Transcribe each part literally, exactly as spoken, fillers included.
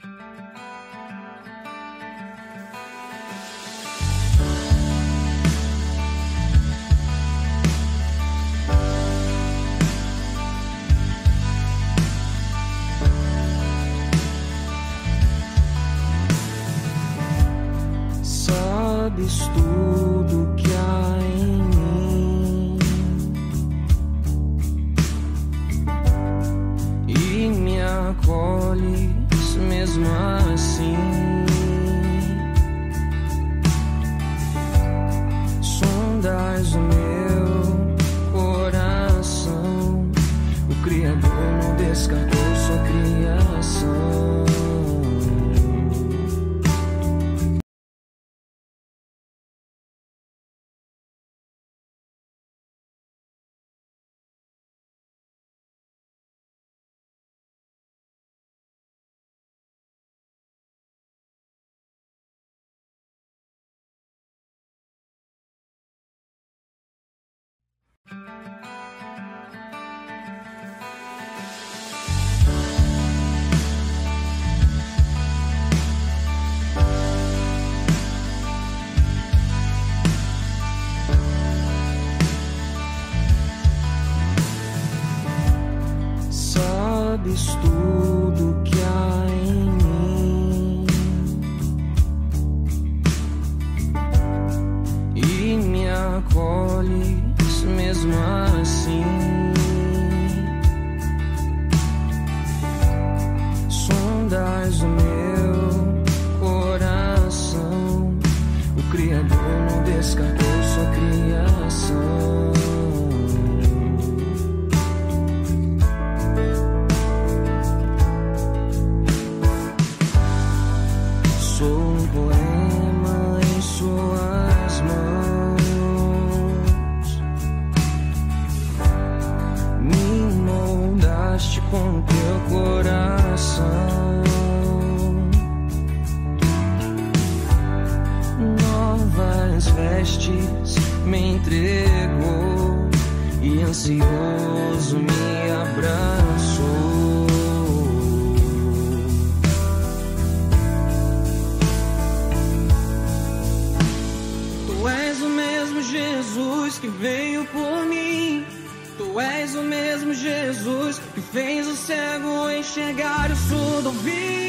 Sabes tudo que há em mim e me acolhes mesmo assim. Sondas o meu coração, o Criador não descartou sua criação. Sabes tudo que há em mim e me acolhes mesmo assim. Sondas o meu coração, o Criador não descartou sua criação. Sou um poema em suas mãos, me moldaste com teu coração. Novas vestes me entregou e ansioso me abraçou. Jesus que veio por mim, tu és o mesmo Jesus que fez o cego enxergar e o surdo ouvir.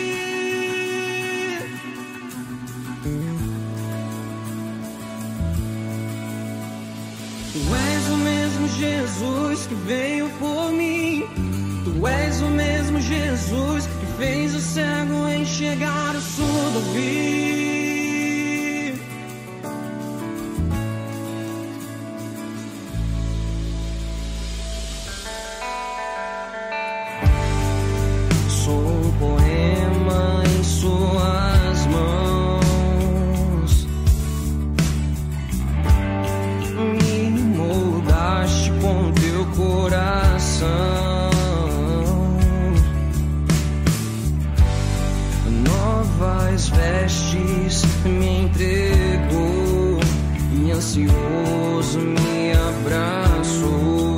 Tu és o mesmo Jesus que veio por mim, tu és o mesmo Jesus que fez o cego enxergar e o surdo ouvir. Suas mãos me moldaste com teu coração. Novas vestes me entregou e ansioso me abraçou.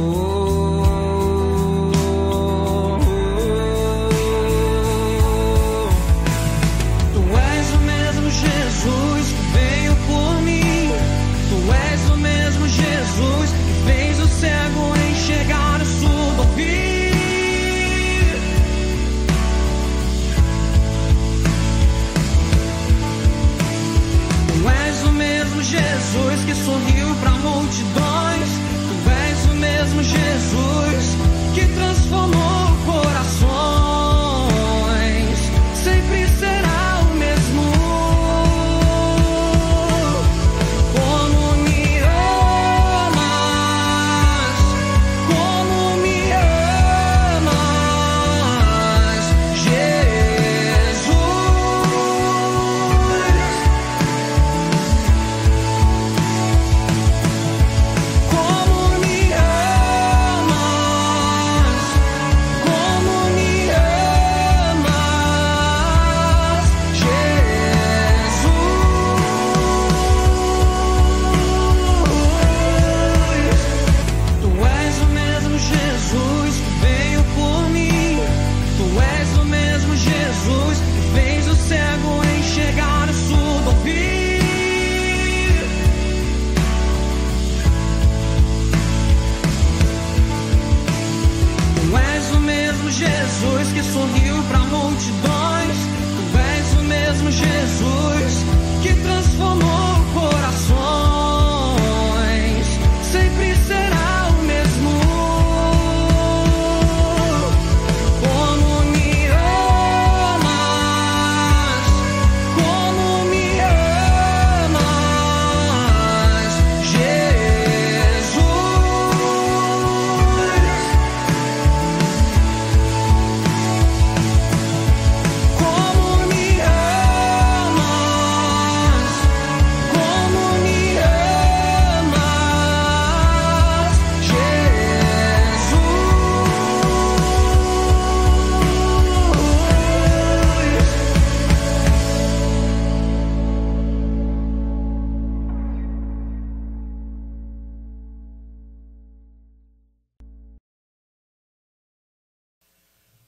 Jesus que fez o cego enxergar, o surdo ouvir. Tu és o mesmo Jesus que sorriu para multidões. Tu és o mesmo Jesus que transformou corações. Sempre será o mesmo.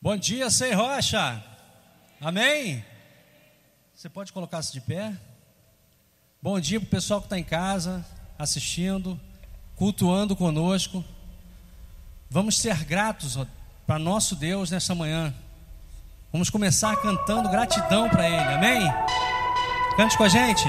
Bom dia, Sei Rocha. Amém? Você pode colocar-se de pé? Bom dia para o pessoal que está em casa, assistindo, cultuando conosco. Vamos ser gratos para nosso Deus nessa manhã. Vamos começar cantando gratidão para Ele, amém? Cante com a gente.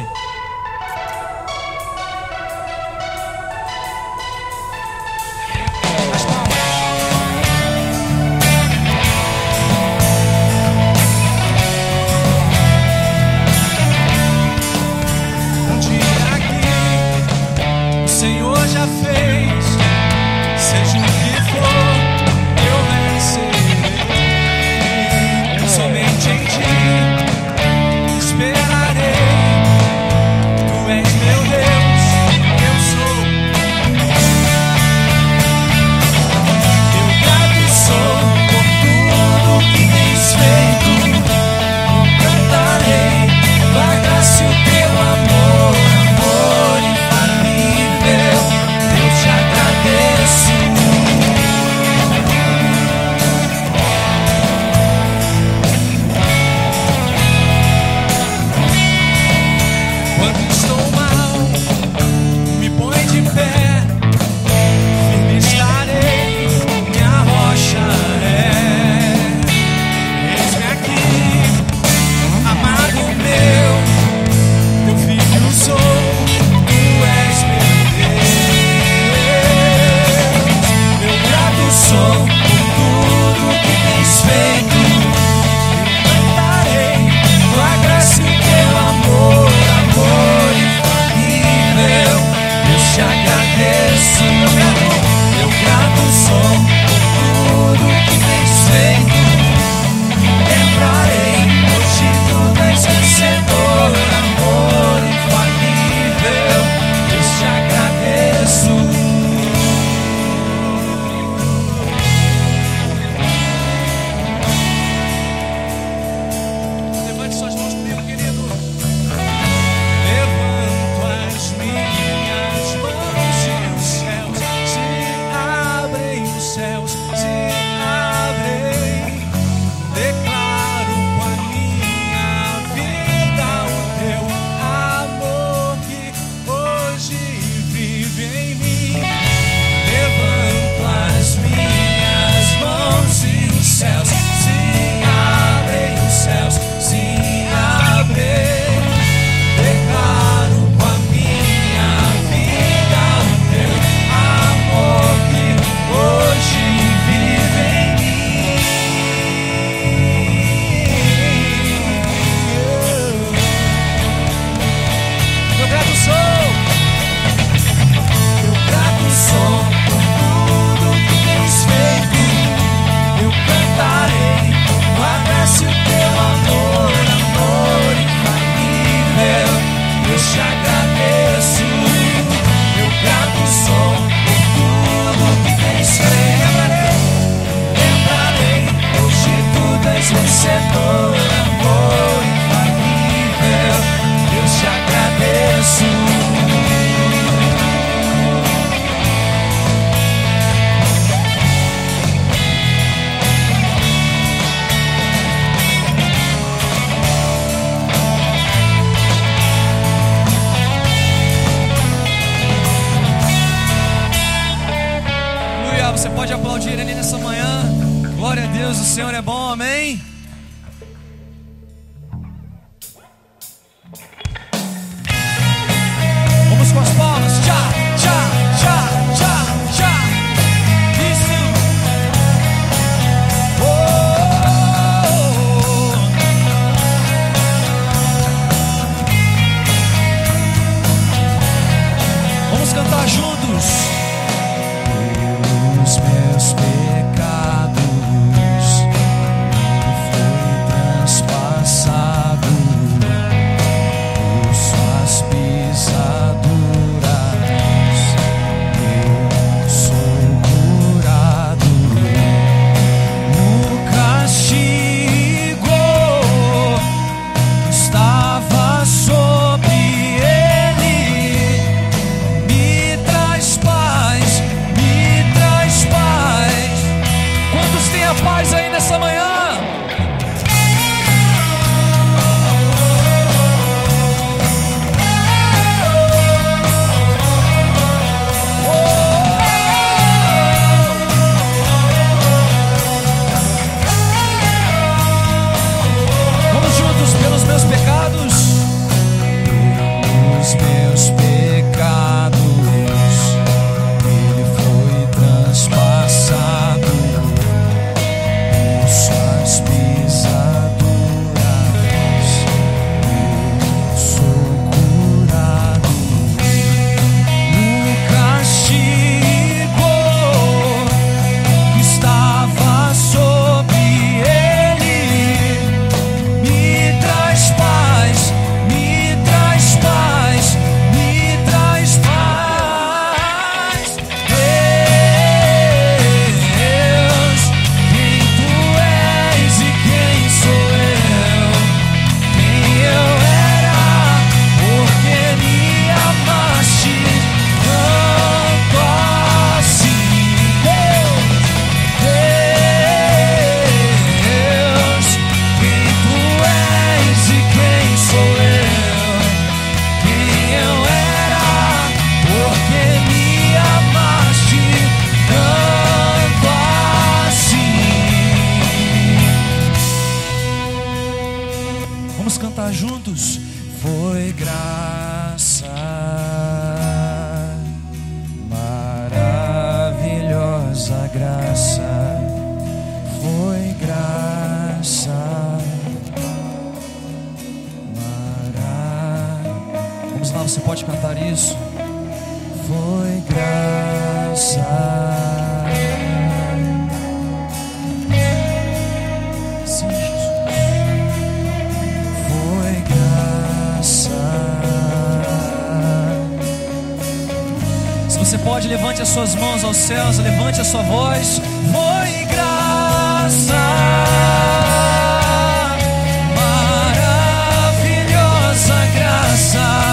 Traz paz, me traz paz. foi graça, maravilhosa graça, foi graça, mara... Vamos lá, você pode cantar isso? Foi graça. Sim, Jesus. Foi graça. Se você pode, levante as suas mãos aos céus, levante a sua voz. Foi graça, maravilhosa graça.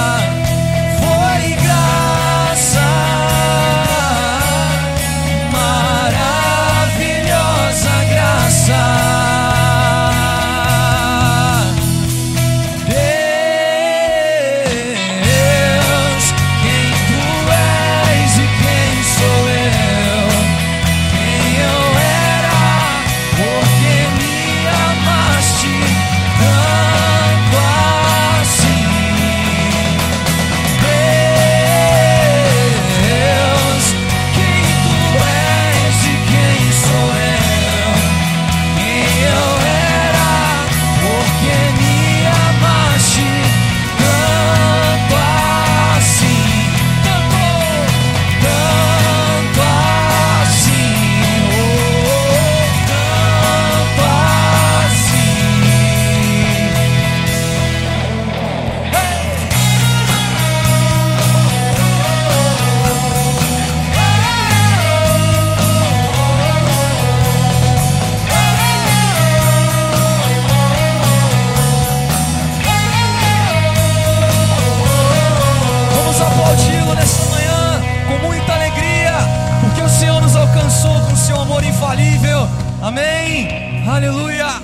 Com seu amor infalível, amém, aleluia.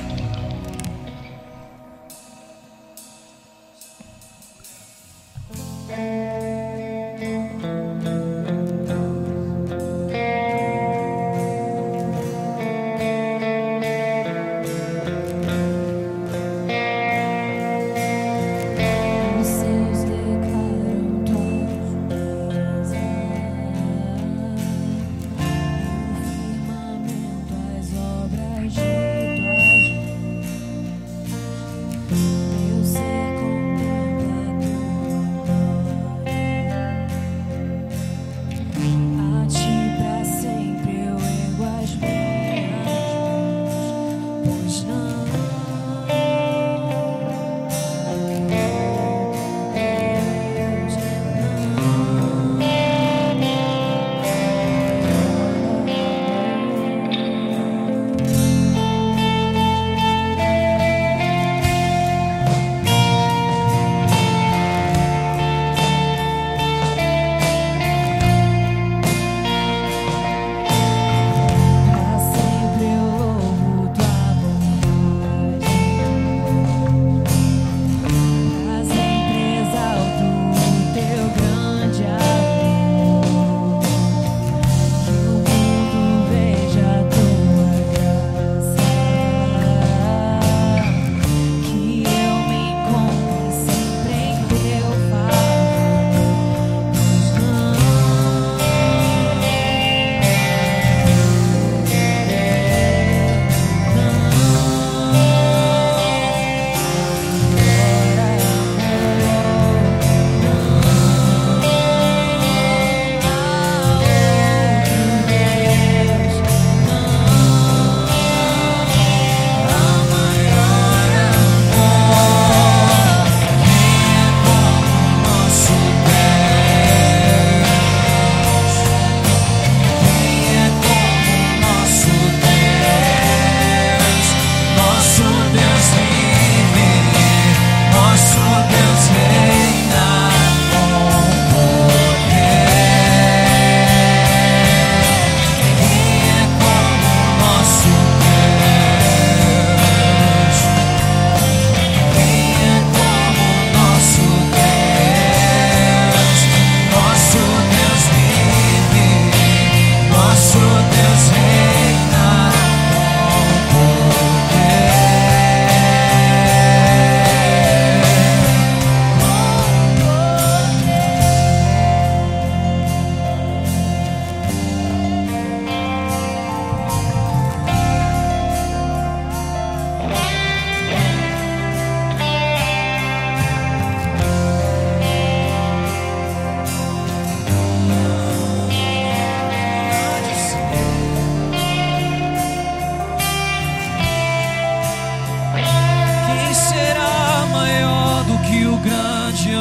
As obras de tuas mãos.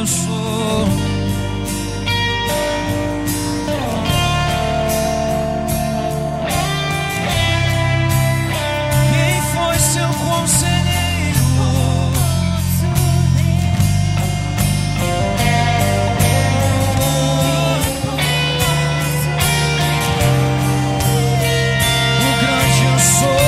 eu sou. Quem foi seu conselheiro? O grande eu sou.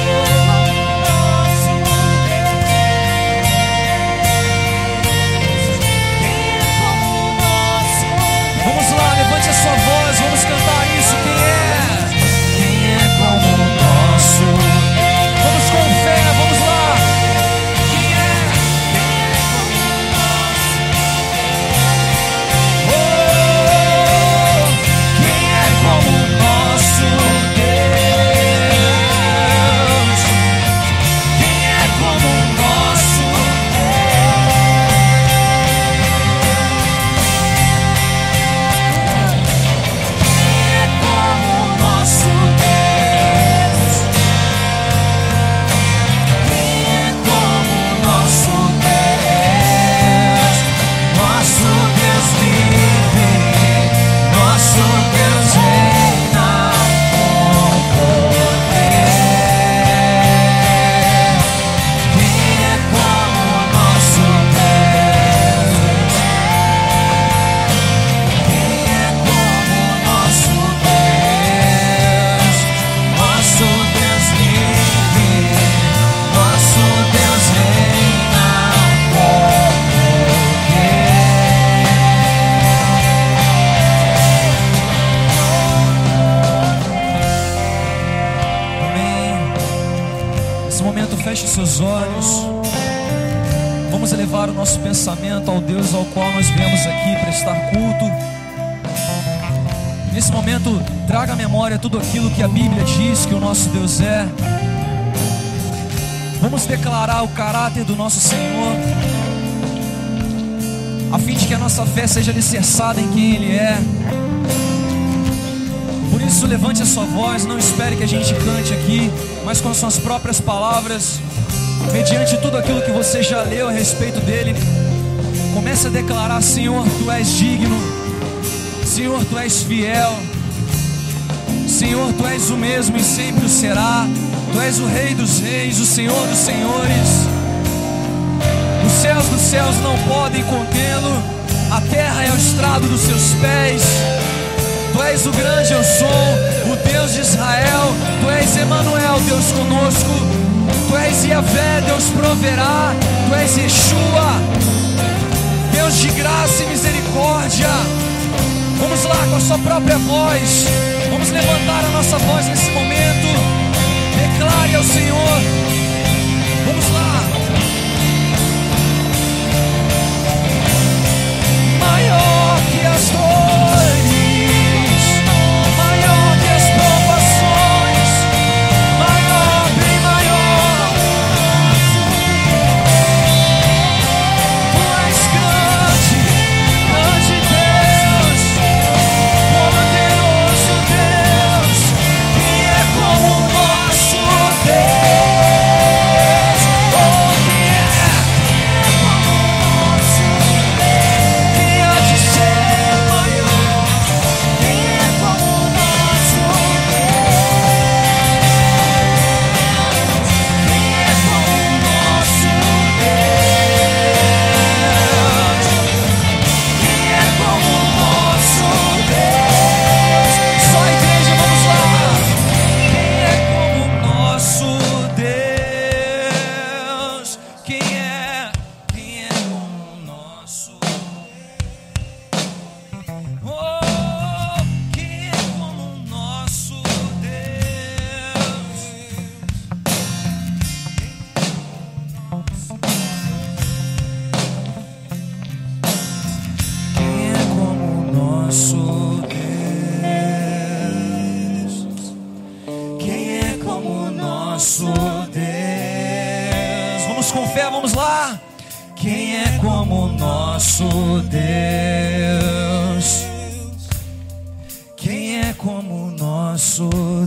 Levante a sua voz, vamos cantar isso. Quem é? Quem é como o nosso? Vamos com fé, vamos lá. Quem é? Quem é como o nosso? Oh, quem é como o nosso Deus? Quem é como o nosso seus olhos. Vamos elevar o nosso pensamento ao Deus ao qual nós viemos aqui prestar culto. Nesse momento, traga à memória tudo aquilo que a Bíblia diz que o nosso Deus é. Vamos declarar o caráter do nosso Senhor, a fim de que a nossa fé seja alicerçada em quem Ele é. Por isso, levante a sua voz, não espere que a gente cante aqui, mas com as suas próprias palavras, mediante tudo aquilo que você já leu a respeito dele, comece a declarar: Senhor, Tu és digno, Senhor, Tu és fiel, Senhor, Tu és o mesmo e sempre o será. Tu és o Rei dos reis, o Senhor dos senhores. Os céus dos céus não podem contê-lo, a terra é o estrado dos seus pés. Tu és o grande eu sou, o Deus de Israel. Tu és Emanuel, Deus conosco. Tu és Yahvé, Deus proverá. Tu és Yeshua, Deus de graça e misericórdia. Vamos lá com a sua própria voz. Vamos levantar a nossa voz nesse momento. Declare ao Senhor. Vamos lá. Maior que as dores, maior que as provações, maior, bem maior. Tu és grande, grande Deus, poderoso Deus. Quem é como o nosso Deus? Oh, quem é? Quem é como o nosso Deus? Quem há de ser maior? Quem é como o nosso Deus? Quem é como o nosso Deus? Quem é como o nosso Deus? Só a igreja, vamos lá. Quem é como o nosso Deus? Quem é? Quem é como o nosso Deus? Oh, quem é como o nosso Deus? Quem é como o nosso Deus? Quem é como o nosso Deus? Vamos com fé, vamos lá. Quem é como o nosso Deus? Quem é como o nosso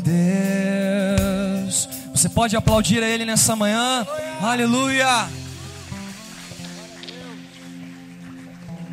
Deus? Você pode aplaudir a Ele nessa manhã? Aleluia!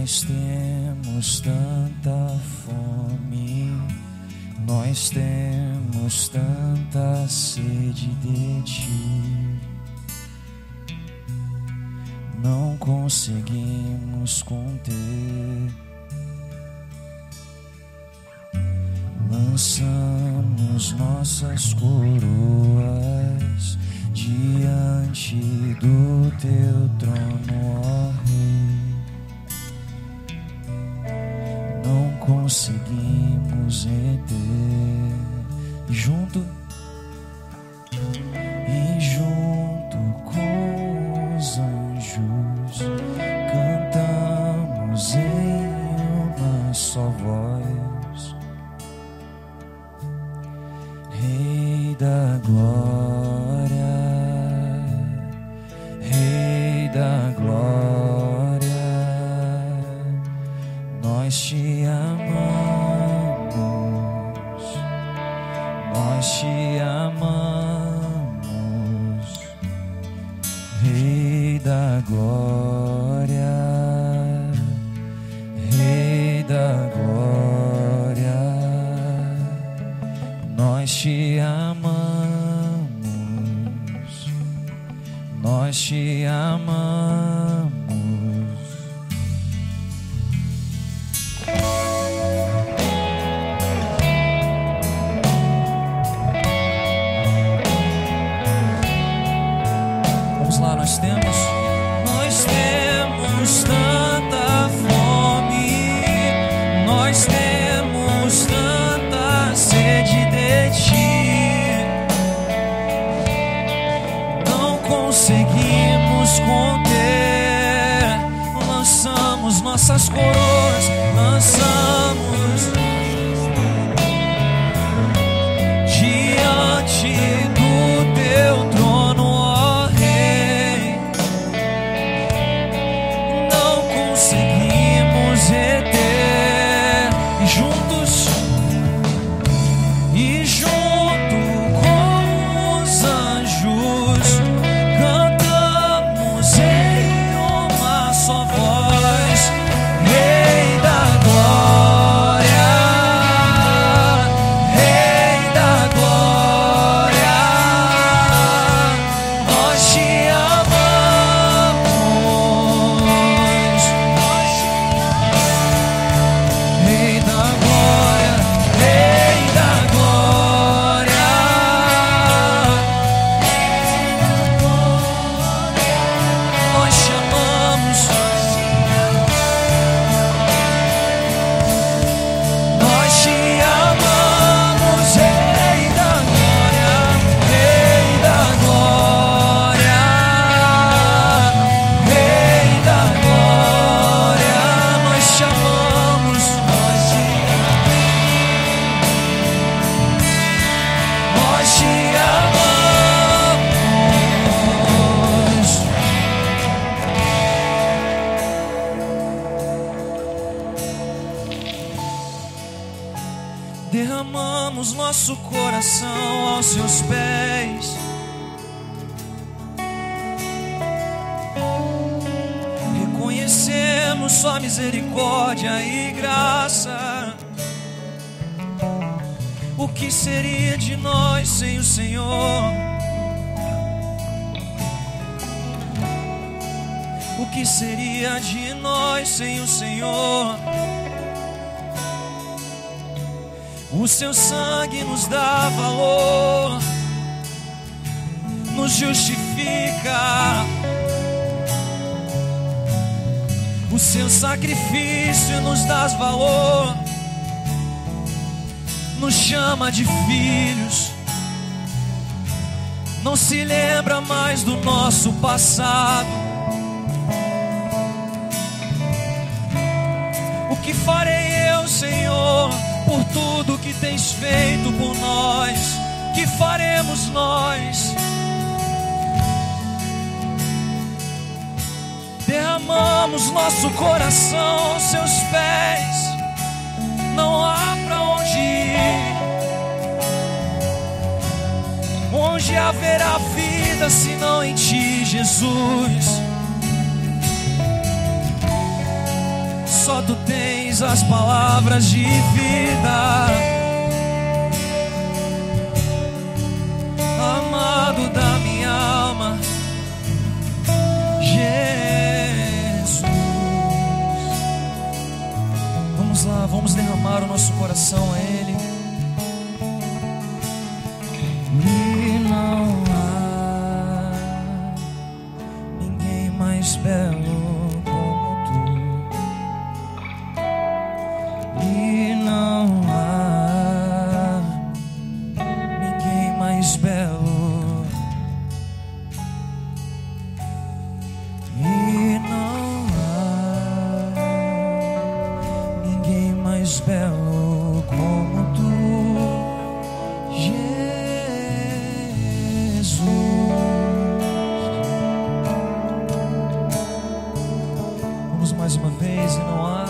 Nós temos tanta fome, nós temos tanta sede de Ti, não conseguimos conter. Lançamos nossas coroas diante do Teu trono, ó Rei. Não conseguimos reter. E junto, e junto com os anjos cantamos em uma só voz: Rei da glória, Rei da glória, nós Te amamos, nós Te amamos, Rei da glória, Rei da glória, nós Te amamos, nós Te amamos. Vamos lá, nós temos, nós temos tanta fome, nós temos tanta sede de Ti, não conseguimos conter. Lançamos nossas coroas, lançamos diante do Teu trono, ó Rei. Não conseguimos reter. E juntos, e junto com os anjos cantamos em uma só voz: Rei da glória, Rei da glória, nós Te amamos, Rei da glória, Rei da glória, nós Te amamos, nós Te amamos, Rei da glória, Rei da glória, Rei da glória, nós Te amamos, nós Te nós Te amamos. Derramamos nosso coração aos Seus pés, reconhecemos Sua misericórdia e graça. O que seria de nós sem o Senhor? O que seria de nós sem o Senhor? O Seu sangue nos dá valor, nos justifica. O Seu sacrifício nos dá valor, nos chama de filhos. Não se lembra mais do nosso passado. O que farei eu, Senhor, por tudo que Tens feito por nós? Que faremos nós? Derramamos nosso coração aos Seus pés, não há pra onde ir. Onde haverá vida senão em Ti, Jesus? só tu tens as palavras de vida. Amado da minha alma, Jesus. Vamos lá, vamos derramar o nosso coração a Ele. E não há ninguém mais belo como tu. E não há ninguém mais belo. E não há ninguém mais belo como tu, Jesus. Vamos mais uma vez. E não há,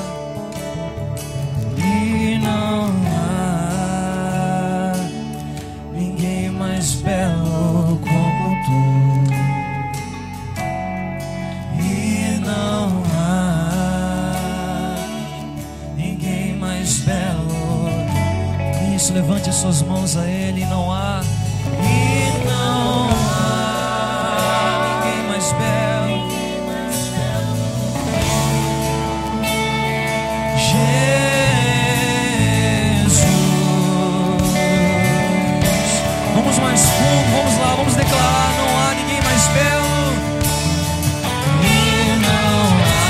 e não há ninguém mais belo como tu. E não há ninguém mais belo. Isso, levante as suas mãos a Ele. Não há, e não há ninguém mais belo. Jesus. Vamos mais fundo, vamos lá, vamos declarar: não há ninguém mais belo. E não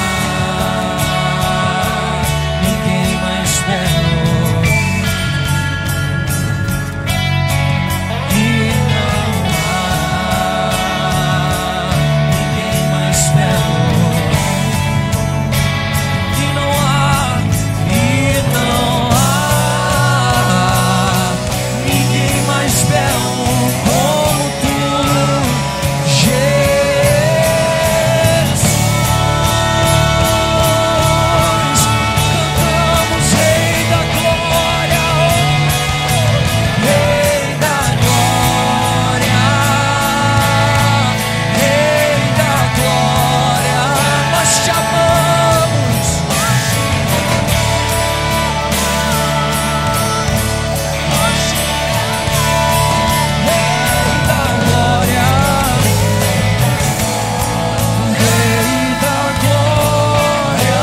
há ninguém mais belo. E não há ninguém mais belo. E não há, e não há ninguém mais belo como tu, Jesus. Cantamos Rei da Glória, Rei da Glória, Rei da Glória. Nós te amamos. Rei da Glória, Rei da Glória,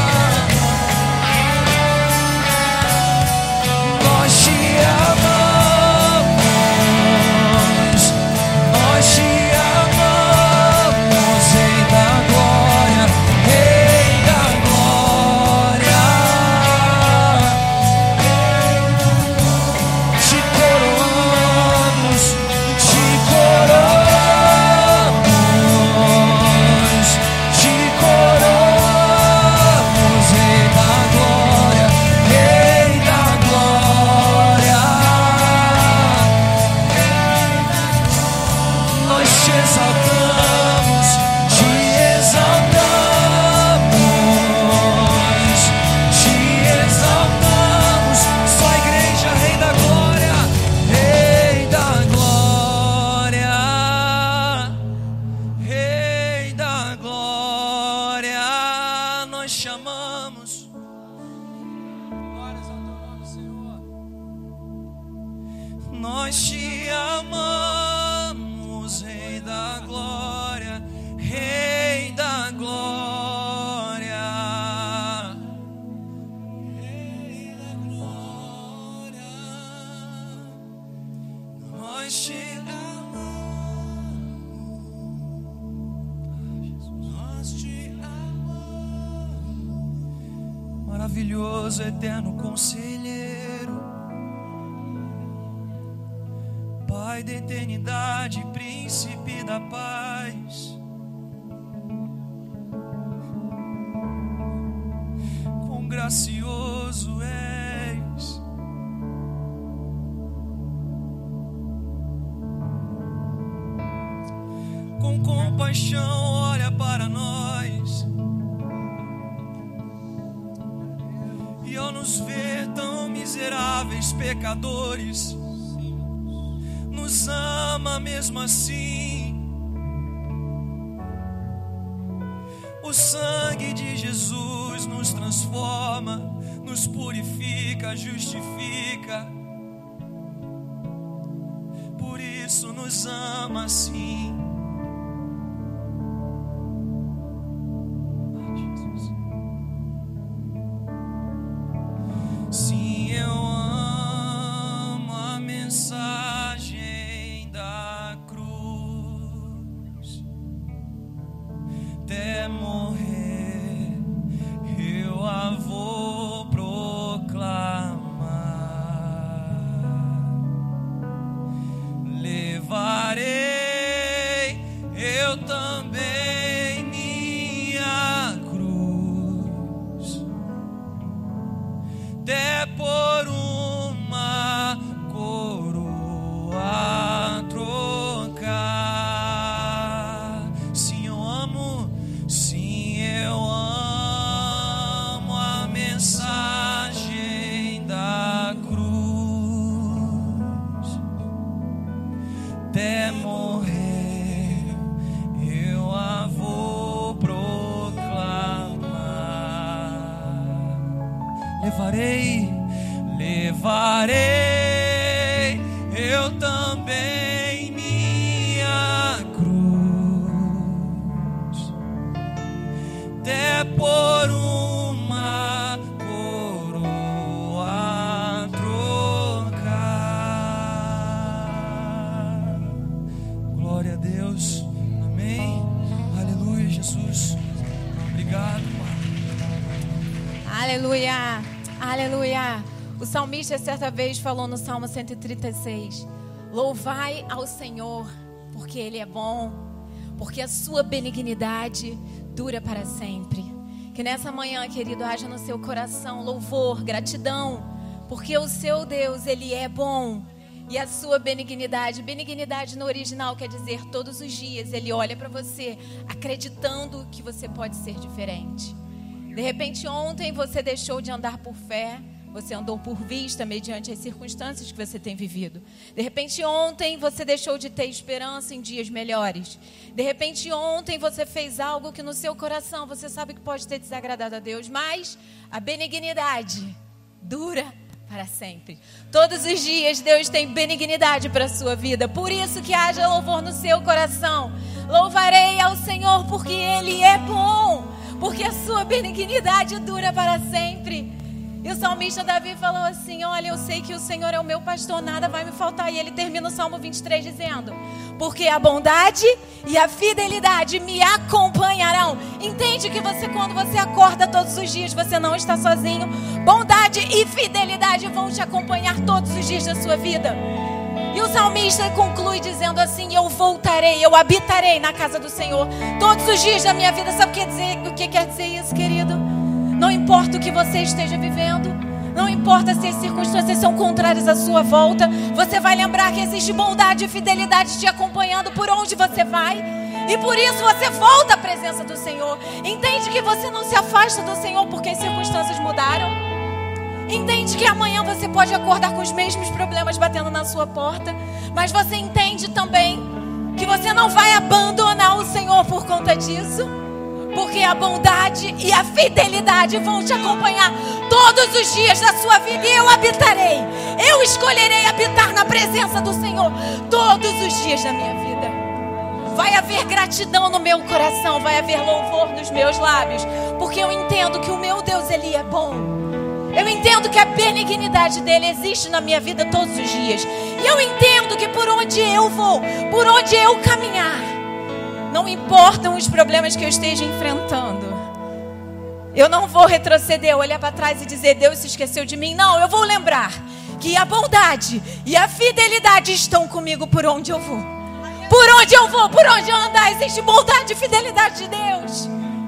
nós te amamos, nós te amamos, Rei da Glória, Rei da Glória. Te coroamos, te coroamos, te coroamos, Rei da Glória, Rei da Glória. Nós te exaltamos, te exaltamos, te exaltamos. Só a igreja, Rei da Glória, Rei da Glória, Rei da Glória. Nós chamamos. Glórias ao teu nome, Senhor. Nós te amamos, Rei da Glória, Rei da Glória, Rei da Glória. Nós te amamos, nós te amamos. Maravilhoso, eterno conselheiro, Pai da eternidade, príncipe da paz. Quão gracioso és, com compaixão olha para nós, e ao nos ver tão miseráveis pecadores, nos ama mesmo assim. O sangue de Jesus nos transforma, nos purifica, justifica. Por isso nos ama assim. Sim, eu amo a mensagem da cruz. Até morrer eu a vou proclamar. Levarei eu também minha cruz, até por uma coroa trocar. Sim, eu amo, sim, eu amo a mensagem da cruz. Até morrer eu a vou proclamar. Levarei, levarei eu também minha cruz, até por uma coroa trocar. Glória a Deus, amém, aleluia, Jesus, obrigado, Pai. Aleluia, aleluia. O salmista certa vez falou no Salmo cento e trinta e seis: louvai ao Senhor, porque Ele é bom, porque a sua benignidade dura para sempre. Que nessa manhã, querido, haja no seu coração louvor, gratidão, porque o seu Deus, Ele é bom. E a sua benignidade, benignidade no original quer dizer todos os dias Ele olha para você acreditando que você pode ser diferente. De repente ontem você deixou de andar por fé, você andou por vista mediante as circunstâncias que você tem vivido. De repente ontem você deixou de ter esperança em dias melhores. De repente ontem você fez algo que no seu coração você sabe que pode ter desagradado a Deus, mas a benignidade dura para sempre. Todos os dias Deus tem benignidade para a sua vida. Por isso que haja louvor no seu coração. Louvarei ao Senhor porque Ele é bom, porque a sua benignidade dura para sempre. E o salmista Davi falou assim: olha, eu sei que o Senhor é o meu pastor, nada vai me faltar. E ele termina o Salmo vinte e três dizendo: porque a bondade e a fidelidade me acompanharão. Entende que você, quando você acorda todos os dias, você não está sozinho. Bondade e fidelidade vão te acompanhar todos os dias da sua vida. E o salmista conclui dizendo assim: eu voltarei, eu habitarei na casa do Senhor todos os dias da minha vida. Sabe o que quer dizer, o que quer dizer isso, querido? Não importa o que você esteja vivendo, não importa se as circunstâncias são contrárias à sua volta, você vai lembrar que existe bondade e fidelidade te acompanhando por onde você vai. E por isso você volta à presença do Senhor. Entende que você não se afasta do Senhor porque as circunstâncias mudaram. Entende que amanhã você pode acordar com os mesmos problemas batendo na sua porta. Mas você entende também que você não vai abandonar o Senhor por conta disso, porque a bondade e a fidelidade vão te acompanhar todos os dias da sua vida. E eu habitarei, eu escolherei habitar na presença do Senhor todos os dias da minha vida. Vai haver gratidão no meu coração, vai haver louvor nos meus lábios, porque eu entendo que o meu Deus, Ele é bom. Eu entendo que a benignidade dele existe na minha vida todos os dias. E eu entendo que por onde eu vou, por onde eu caminhar, não importam os problemas que eu esteja enfrentando, eu não vou retroceder, olhar para trás e dizer: Deus se esqueceu de mim. Não, eu vou lembrar que a bondade e a fidelidade estão comigo por onde eu vou. Por onde eu vou, por onde eu andar, existe bondade e fidelidade de Deus.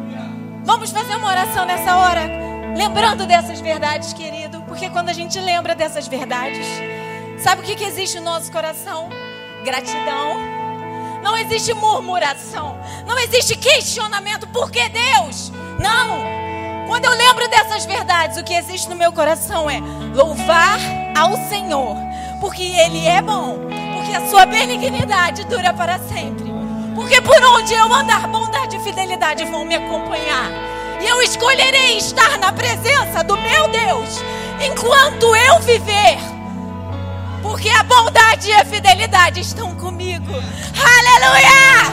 Vamos fazer uma oração nessa hora, lembrando dessas verdades, querido. Porque quando a gente lembra dessas verdades, sabe o que, que existe no nosso coração? Gratidão. Não existe murmuração, não existe questionamento. Por que Deus? Não. Quando eu lembro dessas verdades, o que existe no meu coração é louvar ao Senhor, porque Ele é bom, porque a sua benignidade dura para sempre, Porque por onde eu andar, bondade e fidelidade vão me acompanhar. E eu escolherei estar na presença do meu Deus enquanto eu viver. Porque a bondade e a fidelidade estão comigo. Aleluia!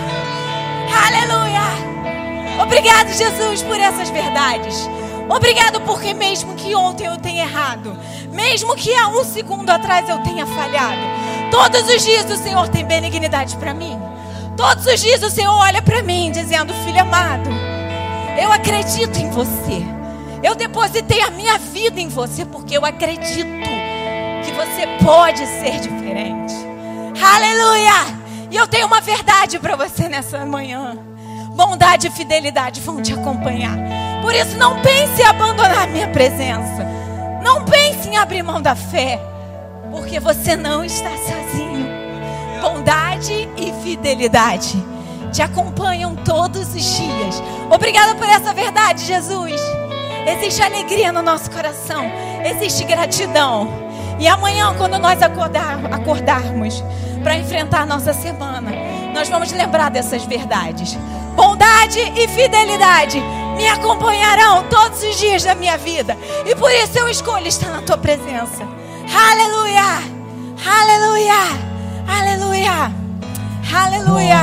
Aleluia! Obrigado, Jesus, por essas verdades. Obrigado porque mesmo que ontem eu tenha errado, mesmo que há um segundo atrás eu tenha falhado, todos os dias o Senhor tem benignidade para mim. Todos os dias o Senhor olha para mim dizendo: filho amado, eu acredito em você. Eu depositei a minha vida em você porque eu acredito que você pode ser diferente. Aleluia! E eu tenho uma verdade para você nessa manhã. Bondade e fidelidade vão te acompanhar. Por isso não pense em abandonar a minha presença. Não pense em abrir mão da fé, porque você não está sozinho. Bondade e fidelidade te acompanham todos os dias. Obrigada por essa verdade, Jesus. Existe alegria no nosso coração. Existe gratidão. E amanhã, quando nós acordar, acordarmos para enfrentar nossa semana, nós vamos lembrar dessas verdades. Bondade e fidelidade me acompanharão todos os dias da minha vida. E por isso eu escolho estar na tua presença. Aleluia! Aleluia! Aleluia! Aleluia!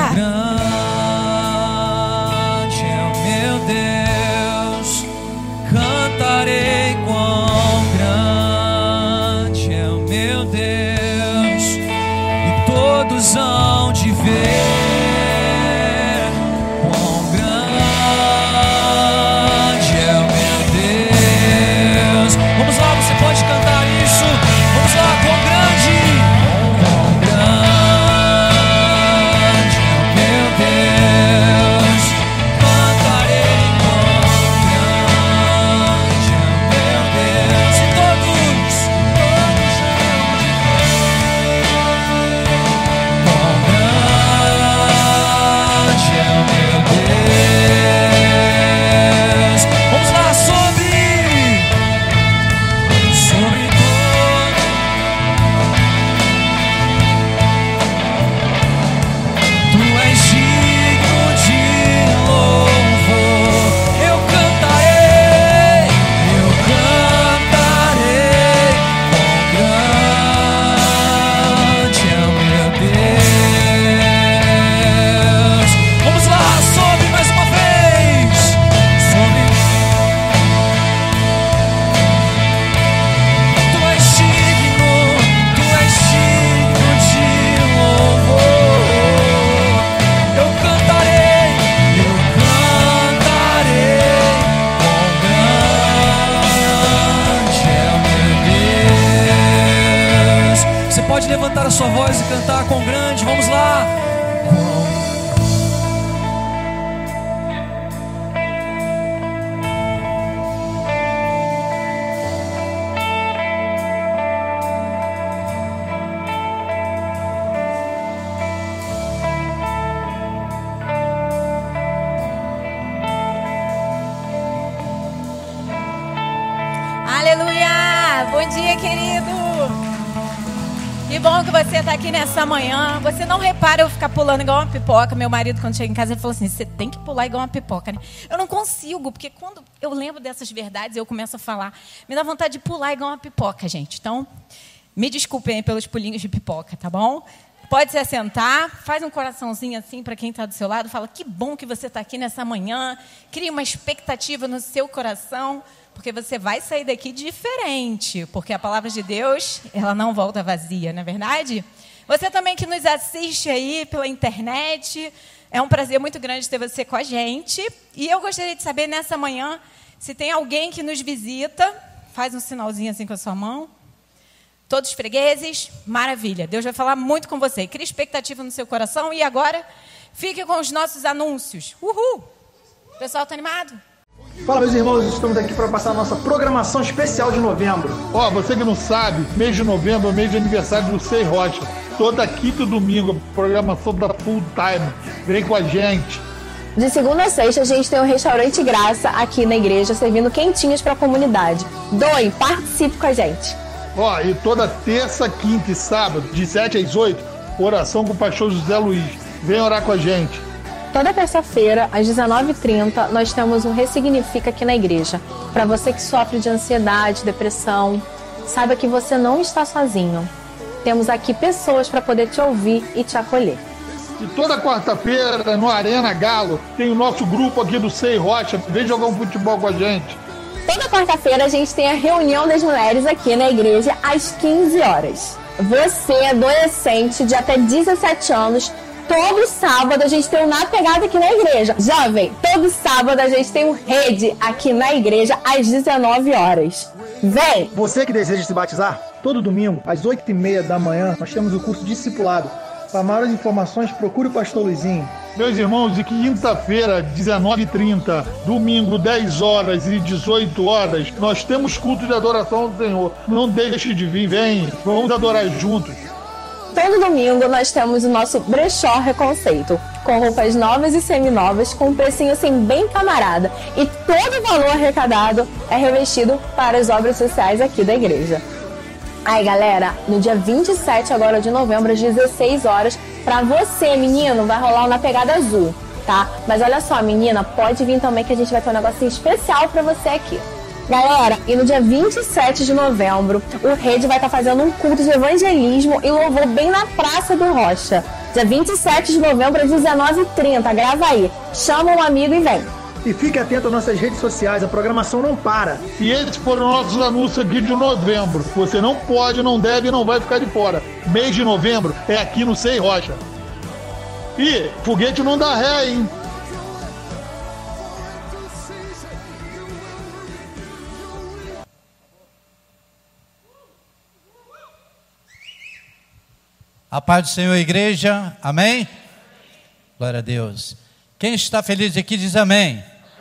Grande é o meu Deus, cantarei quão grande é o meu Deus, e todos hão de ver. Levantar a sua voz e cantar com grande. Vamos lá. Aleluia! Bom dia, querido. Que bom que você está aqui nessa manhã. Você não repara eu ficar pulando igual uma pipoca. Meu marido, quando chega em casa, ele falou assim: você tem que pular igual uma pipoca, né? Eu não consigo, porque quando eu lembro dessas verdades, eu começo a falar, me dá vontade de pular igual uma pipoca, gente. Então, me desculpem pelos pulinhos de pipoca, tá bom? Pode se assentar, faz um coraçãozinho assim para quem está do seu lado. Fala: que bom que você está aqui nessa manhã. Cria uma expectativa no seu coração, porque você vai sair daqui diferente, porque a palavra de Deus, ela não volta vazia, não é verdade? Você também que nos assiste aí pela internet, é um prazer muito grande ter você com a gente. E eu gostaria de saber nessa manhã, se tem alguém que nos visita, faz um sinalzinho assim com a sua mão. Todos fregueses, maravilha. Deus vai falar muito com você. Cria expectativa no seu coração e agora fique com os nossos anúncios. Uhul! O pessoal está animado? Fala, meus irmãos, estamos aqui para passar a nossa programação especial de novembro. Ó, oh, você que não sabe, mês de novembro é o mês de aniversário do Sei Rocha. Toda quinta e domingo, programação da Full Time. Vem com a gente. De segunda a sexta, a gente tem um restaurante graça aqui na igreja, servindo quentinhas para a comunidade. Doe, participe com a gente. Ó, oh, e toda terça, quinta e sábado, de sete às oito, oração com o pastor José Luiz. Vem orar com a gente. Toda terça-feira, às dezenove e trinta, nós temos um Ressignifica aqui na igreja. Para você que sofre de ansiedade, depressão, saiba que você não está sozinho. Temos aqui pessoas para poder te ouvir e te acolher. E toda quarta-feira, no Arena Galo, tem o nosso grupo aqui do Sei Rocha. Vem jogar um futebol com a gente. Toda quarta-feira a gente tem a reunião das mulheres aqui na igreja às quinze horas. Você, adolescente de até dezessete anos, todo sábado a gente tem um Na Pegada aqui na igreja. Jovem, todo sábado a gente tem um Rede aqui na igreja às dezenove horas. Vem! Você que deseja se batizar, todo domingo, às oito e meia da manhã, nós temos o curso Discipulado. Para maiores informações, procure o pastor Luizinho. Meus irmãos, de quinta-feira, dezenove e trinta, domingo, dez horas e dezoito horas, nós temos culto de adoração ao Senhor. Não deixe de vir, vem, vamos adorar juntos. Todo domingo nós temos o nosso brechó Reconceito, com roupas novas e seminovas, com um precinho assim bem camarada. E todo o valor arrecadado é revestido para as obras sociais aqui da igreja. Aí, galera, no dia vinte e sete agora de novembro, às dezesseis horas, pra você, menino, vai rolar uma pegada azul, tá? Mas olha só, menina, pode vir também que a gente vai ter um negocinho especial pra você aqui. Galera, e no dia vinte e sete de novembro, o Rede vai estar fazendo um culto de evangelismo e louvor bem na Praça do Rocha. Dia vinte e sete de novembro, às dezenove e trinta, grava aí. Chama um amigo e vem. E fique atento às nossas redes sociais, a programação não para. E esses foram nossos anúncios aqui de novembro. Você não pode, não deve e não vai ficar de fora. Mês de novembro é aqui no Sei Rocha. E foguete não dá ré, hein? A paz do Senhor, igreja, amém? Glória a Deus. Quem está feliz aqui diz amém.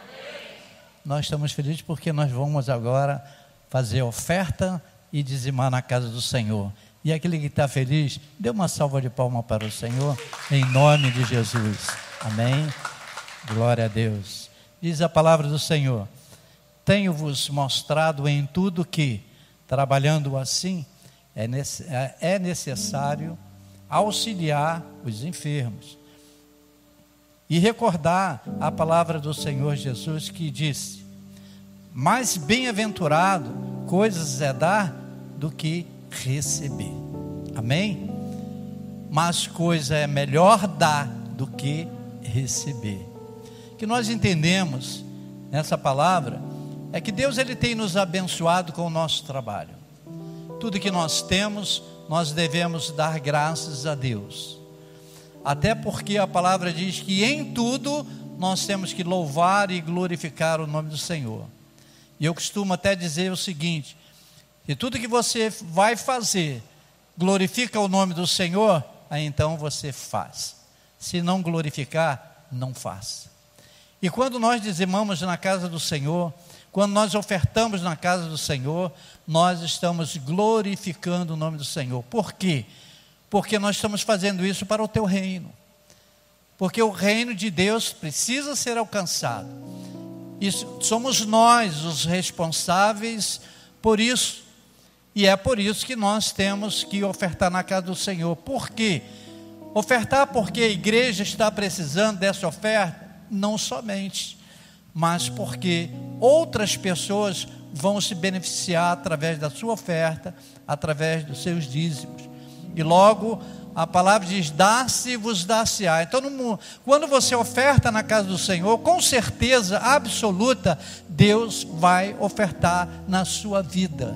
Nós estamos felizes porque nós vamos agora fazer oferta e dizimar na casa do Senhor. E aquele que está feliz, dê uma salva de palmas para o Senhor, em nome de Jesus. Amém? Glória a Deus. Diz a palavra do Senhor: tenho-vos mostrado em tudo que, trabalhando assim, é necessário auxiliar os enfermos. E recordar a palavra do Senhor Jesus que disse: mais bem-aventurado coisas é dar do que receber. Amém? Mas coisa é melhor dar do que receber. O que nós entendemos nessa palavra é que Deus ele tem nos abençoado com o nosso trabalho. Tudo que nós temos, nós devemos dar graças a Deus. Até porque a palavra diz que em tudo nós temos que louvar e glorificar o nome do Senhor. E eu costumo até dizer o seguinte: se tudo que você vai fazer glorifica o nome do Senhor, aí então você faz. Se não glorificar, não faça. E quando nós dizimamos na casa do Senhor, quando nós ofertamos na casa do Senhor, nós estamos glorificando o nome do Senhor. Por quê? Porque nós estamos fazendo isso para o teu reino. Porque o reino de Deus precisa ser alcançado. E somos nós os responsáveis por isso. E é por isso que nós temos que ofertar na casa do Senhor. Por quê? Ofertar porque a igreja está precisando dessa oferta? Não somente, mas porque outras pessoas vão se beneficiar através da sua oferta, através dos seus dízimos. E logo a palavra diz: dá-se-vos dar-se-á. Então, no, quando você oferta na casa do Senhor, com certeza absoluta, Deus vai ofertar na sua vida.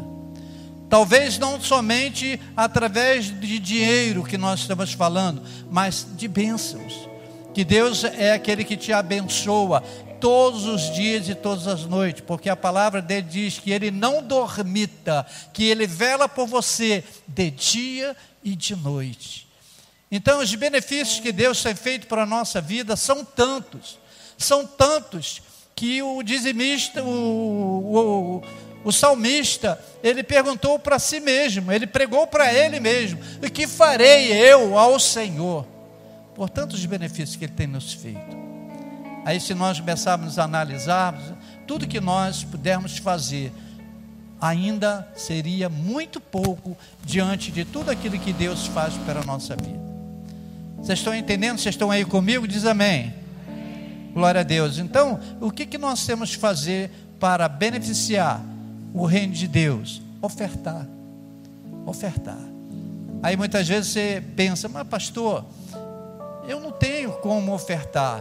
Talvez não somente através de dinheiro que nós estamos falando, mas de bênçãos. Que Deus é aquele que te abençoa todos os dias e todas as noites, porque a palavra dele diz que ele não dormita, que ele vela por você de dia e de noite. Então os benefícios que Deus tem feito para a nossa vida são tantos, são tantos, que o dizimista, o, o, o salmista, ele perguntou para si mesmo, ele pregou para ele mesmo: o que farei eu ao Senhor? Por tantos benefícios que ele tem nos feito. Aí, se nós começarmos a analisar tudo que nós pudermos fazer, ainda seria muito pouco diante de tudo aquilo que Deus faz para a nossa vida. Vocês estão entendendo? Vocês estão aí comigo? Diz amém. Glória a Deus. Então, o que, que nós temos que fazer para beneficiar o reino de Deus? Ofertar. Ofertar. Aí muitas vezes você pensa, mas pastor, eu não tenho como ofertar.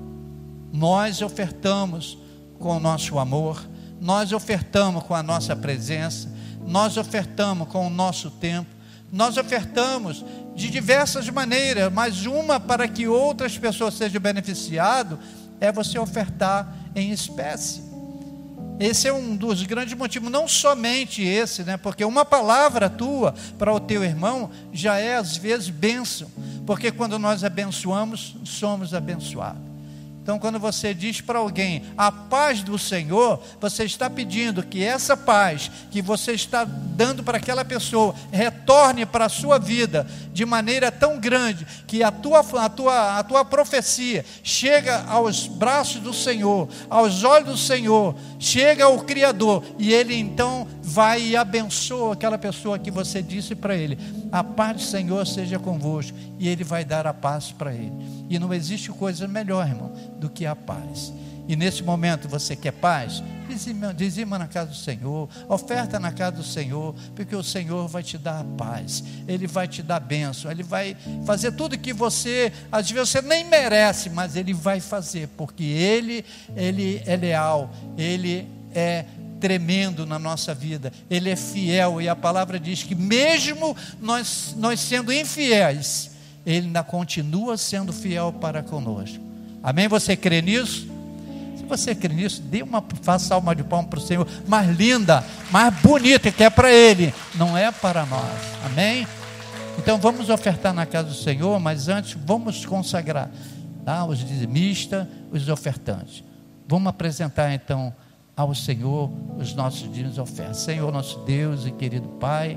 Nós ofertamos com o nosso amor, nós ofertamos com a nossa presença, nós ofertamos com o nosso tempo, nós ofertamos de diversas maneiras, mas uma para que outras pessoas sejam beneficiadas é você ofertar em espécie. Esse é um dos grandes motivos, não somente esse, né? Porque uma palavra tua para o teu irmão já é às vezes bênção, porque quando nós abençoamos, somos abençoados. Então, quando você diz para alguém a paz do Senhor, você está pedindo que essa paz que você está dando para aquela pessoa retorne para a sua vida de maneira tão grande que a tua, a tua, a tua profecia chega aos braços do Senhor, aos olhos do Senhor, chega ao Criador, e Ele então vai e abençoa aquela pessoa que você disse para ele: a paz do Senhor seja convosco, e Ele vai dar a paz para ele. E não existe coisa melhor, irmão, do que a paz. E nesse momento você quer paz? Dizima, dizima na casa do Senhor, oferta na casa do Senhor, porque o Senhor vai te dar a paz, Ele vai te dar bênção, Ele vai fazer tudo que você, às vezes você nem merece, mas Ele vai fazer, porque Ele, Ele é leal, Ele é tremendo na nossa vida, Ele é fiel, e a palavra diz que mesmo nós, nós sendo infiéis, Ele ainda continua sendo fiel para conosco. Amém? Você crê nisso? Se você crê nisso, dê uma, faça alma de palma para o Senhor, mais linda, mais bonita, que é para Ele, não é para nós. Amém? Então vamos ofertar na casa do Senhor, mas antes vamos consagrar, tá? Os dizimistas, os ofertantes. Vamos apresentar então ao Senhor os nossos dízimos e ofertas. Senhor nosso Deus e querido Pai,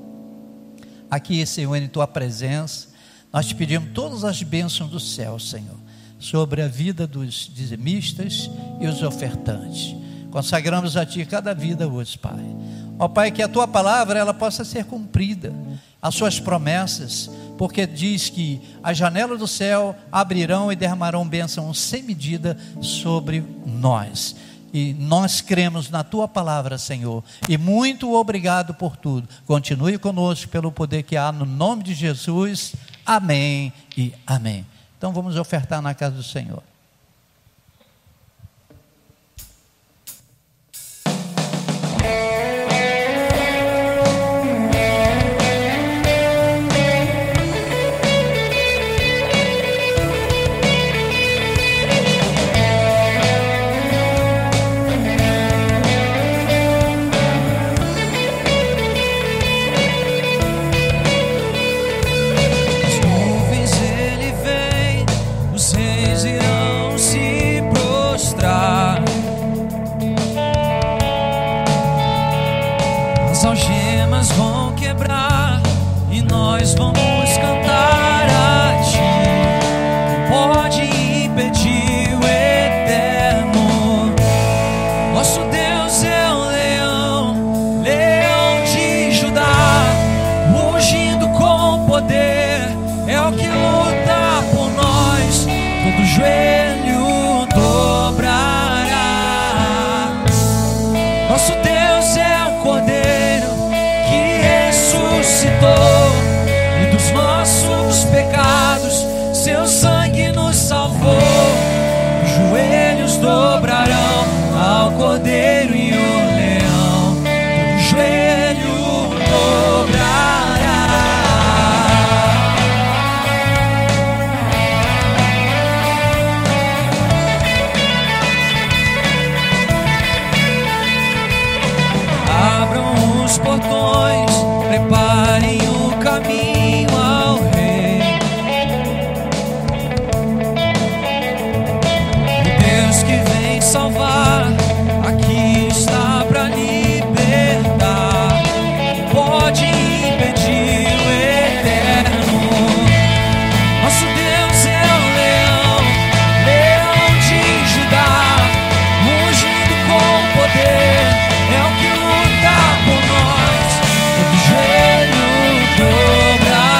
aqui, Senhor, em Tua presença, nós te pedimos todas as bênçãos do céu, Senhor, sobre a vida dos dizimistas e os ofertantes. Consagramos a Ti cada vida hoje, Pai. Ó Pai, que a Tua palavra ela possa ser cumprida, as Suas promessas, porque diz que as janelas do céu abrirão e derramarão bênçãos sem medida sobre nós. E nós cremos na Tua palavra, Senhor, e muito obrigado por tudo. Continue conosco pelo poder que há no nome de Jesus. Amém e amém. Então vamos ofertar na casa do Senhor. Joelho dobrará.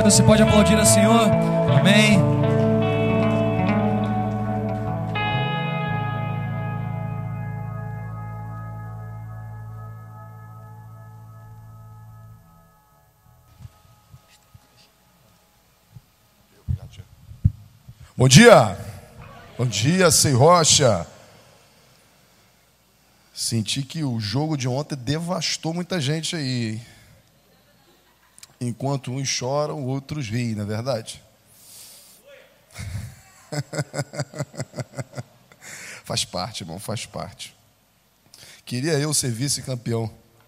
Você pode aplaudir ao Senhor? Amém. Bom dia. Bom dia, Sei Rocha. Senti que o jogo de ontem devastou muita gente aí. Enquanto uns choram, outros riem, não é verdade? Faz parte, irmão, faz parte. Queria eu ser vice-campeão.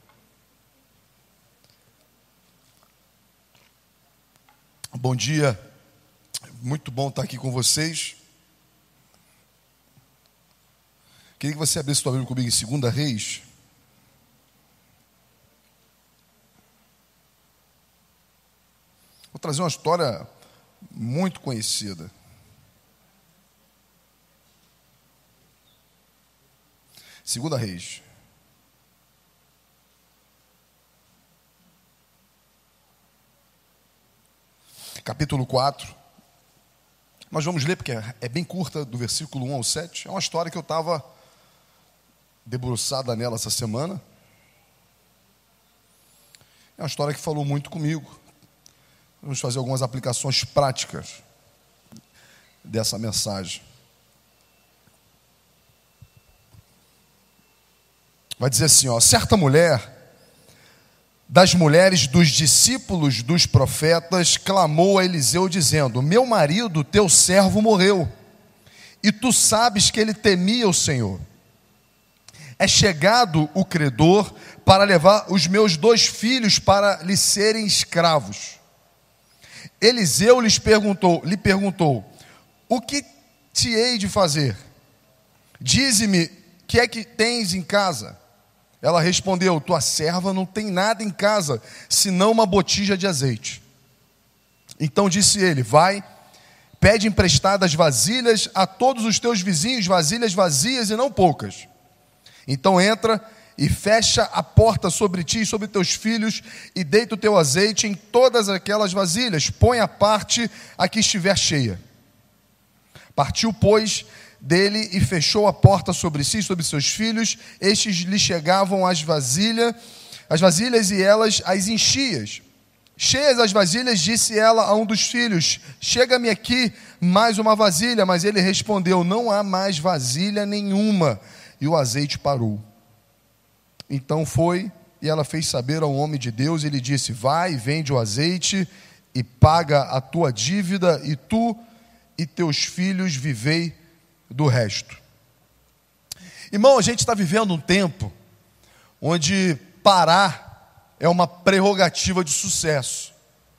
Bom dia. Muito bom estar aqui com vocês. Queria que você abrisse sua Bíblia comigo em Segunda Reis. Vou trazer uma história muito conhecida. Segunda Reis. Capítulo quatro. Nós vamos ler porque é bem curta, do versículo um ao sete. É uma história que eu estava debruçada nela essa semana. É uma história que falou muito comigo. Vamos fazer algumas aplicações práticas dessa mensagem. Vai dizer assim, ó: certa mulher das mulheres dos discípulos dos profetas clamou a Eliseu dizendo: meu marido, teu servo, morreu, e tu sabes que ele temia o Senhor. É chegado o credor para levar os meus dois filhos para lhe serem escravos. Eliseu lhes perguntou, lhe perguntou: o que te hei de fazer? Dize-me, que é que tens em casa? Ela respondeu: tua serva não tem nada em casa, senão uma botija de azeite. Então disse ele: vai, pede emprestadas vasilhas a todos os teus vizinhos, vasilhas vazias e não poucas. Então entra e fecha a porta sobre ti e sobre teus filhos, e deita o teu azeite em todas aquelas vasilhas, põe a parte a que estiver cheia. Partiu, pois, dele e fechou a porta sobre si e sobre seus filhos. Estes lhe chegavam as vasilhas, as vasilhas e elas as enchias. Cheias as vasilhas, disse ela a um dos filhos: chega-me aqui mais uma vasilha. Mas ele respondeu: não há mais vasilha nenhuma. E o azeite parou. Então foi, e ela fez saber ao homem de Deus, e ele disse: vai, vende o azeite e paga a tua dívida, e tu e teus filhos vivei do resto. Irmão, a gente está vivendo um tempo onde parar é uma prerrogativa de sucesso.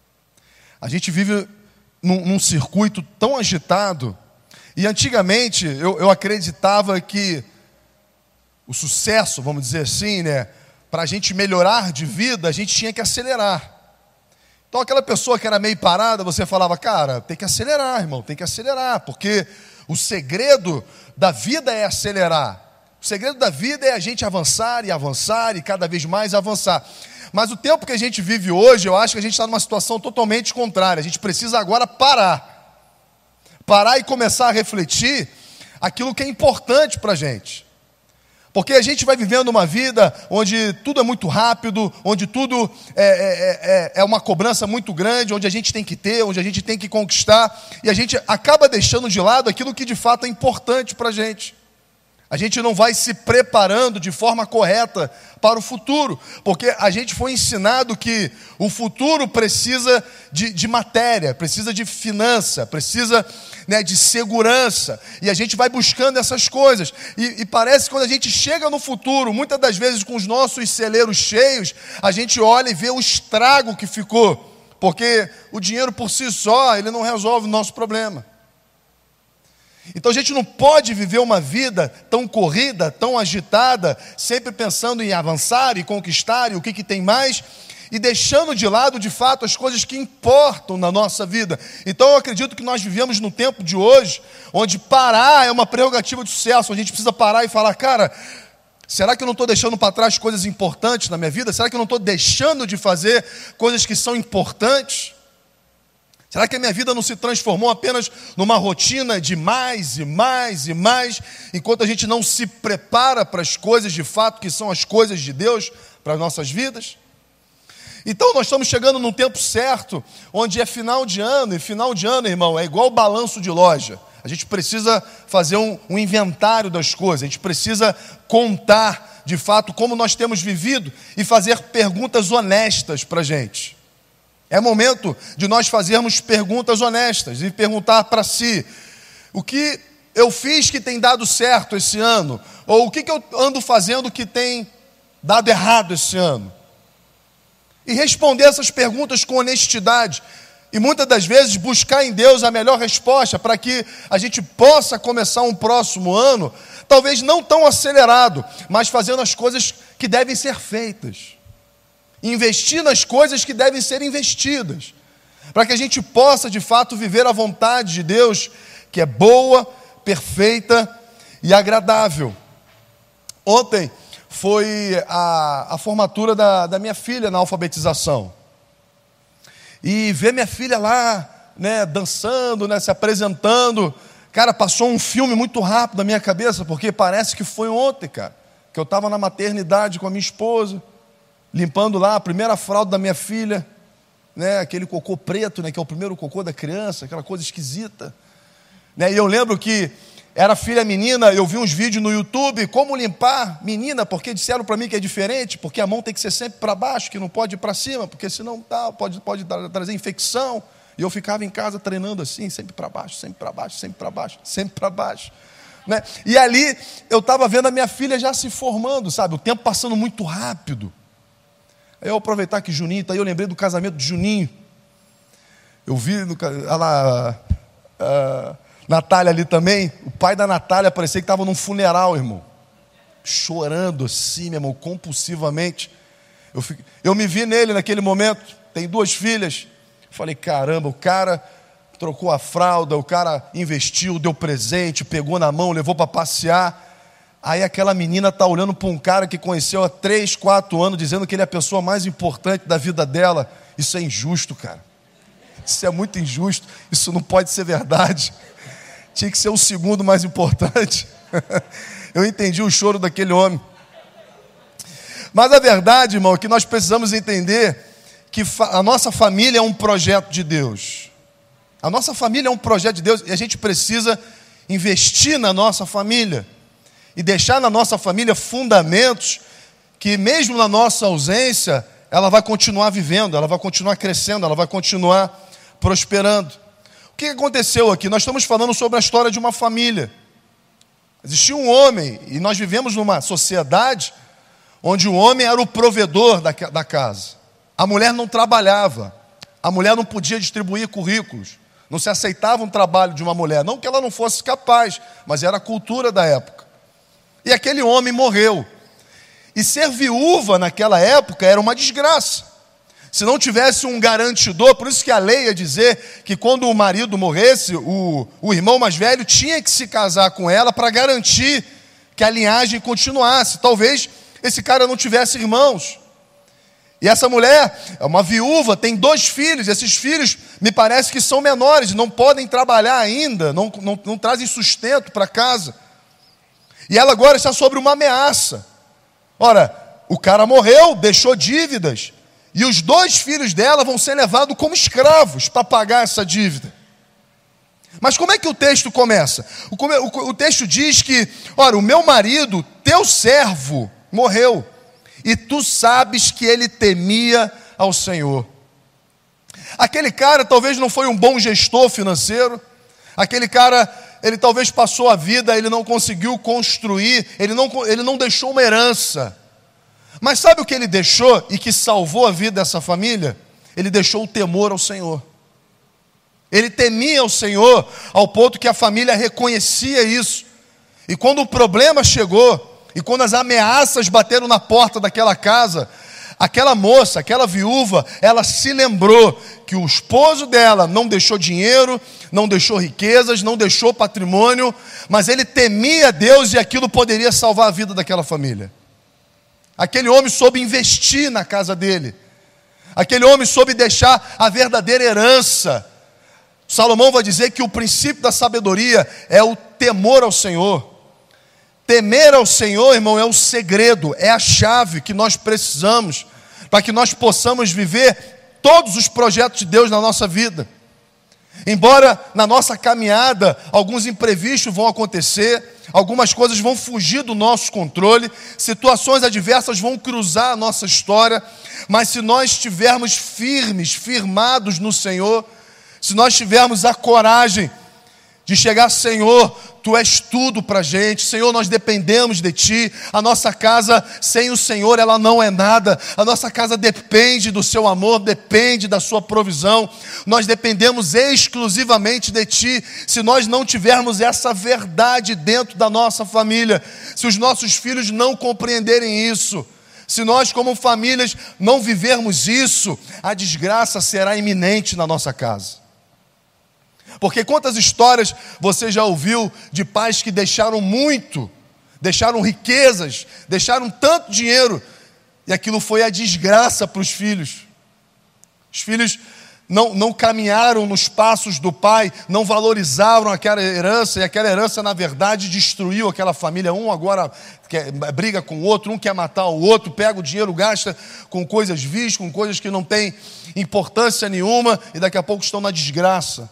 A gente vive num, num circuito tão agitado, e antigamente eu, eu acreditava que o sucesso, vamos dizer assim, né, para a gente melhorar de vida, a gente tinha que acelerar. Então aquela pessoa que era meio parada, você falava: cara, tem que acelerar, irmão, tem que acelerar, porque o segredo da vida é acelerar. O segredo da vida é a gente avançar e avançar e cada vez mais avançar. Mas o tempo que a gente vive hoje, eu acho que a gente está numa situação totalmente contrária. A gente precisa agora parar. Parar e começar a refletir aquilo que é importante para a gente. Porque a gente vai vivendo uma vida onde tudo é muito rápido, onde tudo é, é, é, é uma cobrança muito grande, onde a gente tem que ter, onde a gente tem que conquistar, e a gente acaba deixando de lado aquilo que de fato é importante para a gente. A gente não vai se preparando de forma correta para o futuro, porque a gente foi ensinado que o futuro precisa de, de matéria, precisa de finança, precisa, né, de segurança, e a gente vai buscando essas coisas, e, e parece que quando a gente chega no futuro, muitas das vezes com os nossos celeiros cheios, a gente olha e vê o estrago que ficou, porque o dinheiro por si só, ele não resolve o nosso problema. Então a gente não pode viver uma vida tão corrida, tão agitada, sempre pensando em avançar e conquistar e o que, que tem mais, e deixando de lado de fato as coisas que importam na nossa vida. Então eu acredito que nós vivemos no tempo de hoje, onde parar é uma prerrogativa de sucesso, onde a gente precisa parar e falar: cara, será que eu não estou deixando para trás coisas importantes na minha vida? Será que eu não estou deixando de fazer coisas que são importantes? Será que a minha vida não se transformou apenas numa rotina de mais e mais e mais, enquanto a gente não se prepara para as coisas de fato, que são as coisas de Deus para as nossas vidas? Então nós estamos chegando num tempo certo, onde é final de ano, e final de ano, irmão, é igual balanço de loja. A gente precisa fazer um, um inventário das coisas, a gente precisa contar de fato como nós temos vivido e fazer perguntas honestas para a gente. É momento de nós fazermos perguntas honestas e perguntar para si: o que eu fiz que tem dado certo esse ano? Ou o que, que eu ando fazendo que tem dado errado esse ano? E responder essas perguntas com honestidade. E muitas das vezes buscar em Deus a melhor resposta para que a gente possa começar um próximo ano, talvez não tão acelerado, mas fazendo as coisas que devem ser feitas. Investir nas coisas que devem ser investidas, para que a gente possa de fato viver a vontade de Deus, que é boa, perfeita e agradável. Ontem foi a, a formatura da, da minha filha na alfabetização, e ver minha filha lá, né, dançando, né, se apresentando, cara, passou um filme muito rápido na minha cabeça, porque parece que foi ontem, cara, que eu estava na maternidade com a minha esposa, limpando lá a primeira fralda da minha filha, né, aquele cocô preto, né, que é o primeiro cocô da criança, aquela coisa esquisita, né, e eu lembro que era filha menina, eu vi uns vídeos no YouTube, como limpar menina, porque disseram para mim que é diferente, porque a mão tem que ser sempre para baixo, que não pode ir para cima, porque senão tá, pode, pode trazer infecção, e eu ficava em casa treinando assim, sempre para baixo, sempre para baixo, sempre para baixo, sempre para baixo, né, e ali eu estava vendo a minha filha já se formando, sabe, o tempo passando muito rápido. Aí eu aproveitar que Juninho está aí, eu lembrei do casamento de Juninho. Eu vi no, a, a Natália ali também. O pai da Natália parecia que estava num funeral, irmão. Chorando assim, meu irmão, compulsivamente. Eu, fico, eu me vi nele naquele momento. Tem duas filhas. Falei, caramba, o cara trocou a fralda, o cara investiu, deu presente, pegou na mão, levou para passear. Aí aquela menina está olhando para um cara que conheceu há três, quatro anos, dizendo que ele é a pessoa mais importante da vida dela. Isso é injusto, cara. Isso é muito injusto. Isso não pode ser verdade. Tinha que ser o segundo mais importante. Eu entendi o choro daquele homem. Mas a verdade, irmão, é que nós precisamos entender que a nossa família é um projeto de Deus. A nossa família é um projeto de Deus e a gente precisa investir na nossa família. E deixar na nossa família fundamentos que mesmo na nossa ausência, ela vai continuar vivendo, ela vai continuar crescendo, ela vai continuar prosperando. O que aconteceu aqui? Nós estamos falando sobre a história de uma família. Existia um homem, e nós vivemos numa sociedade onde o homem era o provedor da, da casa. A mulher não trabalhava, a mulher não podia distribuir currículos, não se aceitava um trabalho de uma mulher, não que ela não fosse capaz, mas era a cultura da época. E aquele homem morreu. E ser viúva naquela época era uma desgraça. Se não tivesse um garantidor, por isso que a lei ia dizer que quando o marido morresse, o, o irmão mais velho tinha que se casar com ela para garantir que a linhagem continuasse. Talvez esse cara não tivesse irmãos. E essa mulher é uma viúva, tem dois filhos. Esses filhos me parece que são menores, não podem trabalhar ainda, não, não, não trazem sustento para casa. E ela agora está sobre uma ameaça. Ora, o cara morreu, deixou dívidas, e os dois filhos dela vão ser levados como escravos para pagar essa dívida. Mas como é que o texto começa? O, o, o texto diz que, ora, o meu marido, teu servo, morreu, e tu sabes que ele temia ao Senhor. Aquele cara talvez não foi um bom gestor financeiro, aquele cara... ele talvez passou a vida, ele não conseguiu construir, ele não, ele não deixou uma herança. Mas sabe o que ele deixou e que salvou a vida dessa família? Ele deixou o temor ao Senhor. Ele temia ao Senhor, ao ponto que a família reconhecia isso. E quando o problema chegou, e quando as ameaças bateram na porta daquela casa, aquela moça, aquela viúva, ela se lembrou que o esposo dela não deixou dinheiro, não deixou riquezas, não deixou patrimônio, mas ele temia Deus e aquilo poderia salvar a vida daquela família. Aquele homem soube investir na casa dele. Aquele homem soube deixar a verdadeira herança. Salomão vai dizer que o princípio da sabedoria é o temor ao Senhor. Temer ao Senhor, irmão, é o segredo, é a chave que nós precisamos para que nós possamos viver todos os projetos de Deus na nossa vida. Embora na nossa caminhada alguns imprevistos vão acontecer, algumas coisas vão fugir do nosso controle, situações adversas vão cruzar a nossa história, mas se nós estivermos firmes, firmados no Senhor, se nós tivermos a coragem de chegar, Senhor, Tu és tudo para a gente, Senhor, nós dependemos de Ti, a nossa casa sem o Senhor, ela não é nada, a nossa casa depende do Seu amor, depende da Sua provisão, nós dependemos exclusivamente de Ti. Se nós não tivermos essa verdade dentro da nossa família, se os nossos filhos não compreenderem isso, se nós como famílias não vivermos isso, a desgraça será iminente na nossa casa. Porque quantas histórias você já ouviu de pais que deixaram muito, deixaram riquezas, deixaram tanto dinheiro, e aquilo foi a desgraça para os filhos. Os filhos não, não caminharam nos passos do pai, não valorizaram aquela herança, e aquela herança, na verdade, destruiu aquela família. Um agora quer, briga com o outro, um quer matar o outro, pega o dinheiro, gasta com coisas vis, com coisas que não têm importância nenhuma, e daqui a pouco estão na desgraça.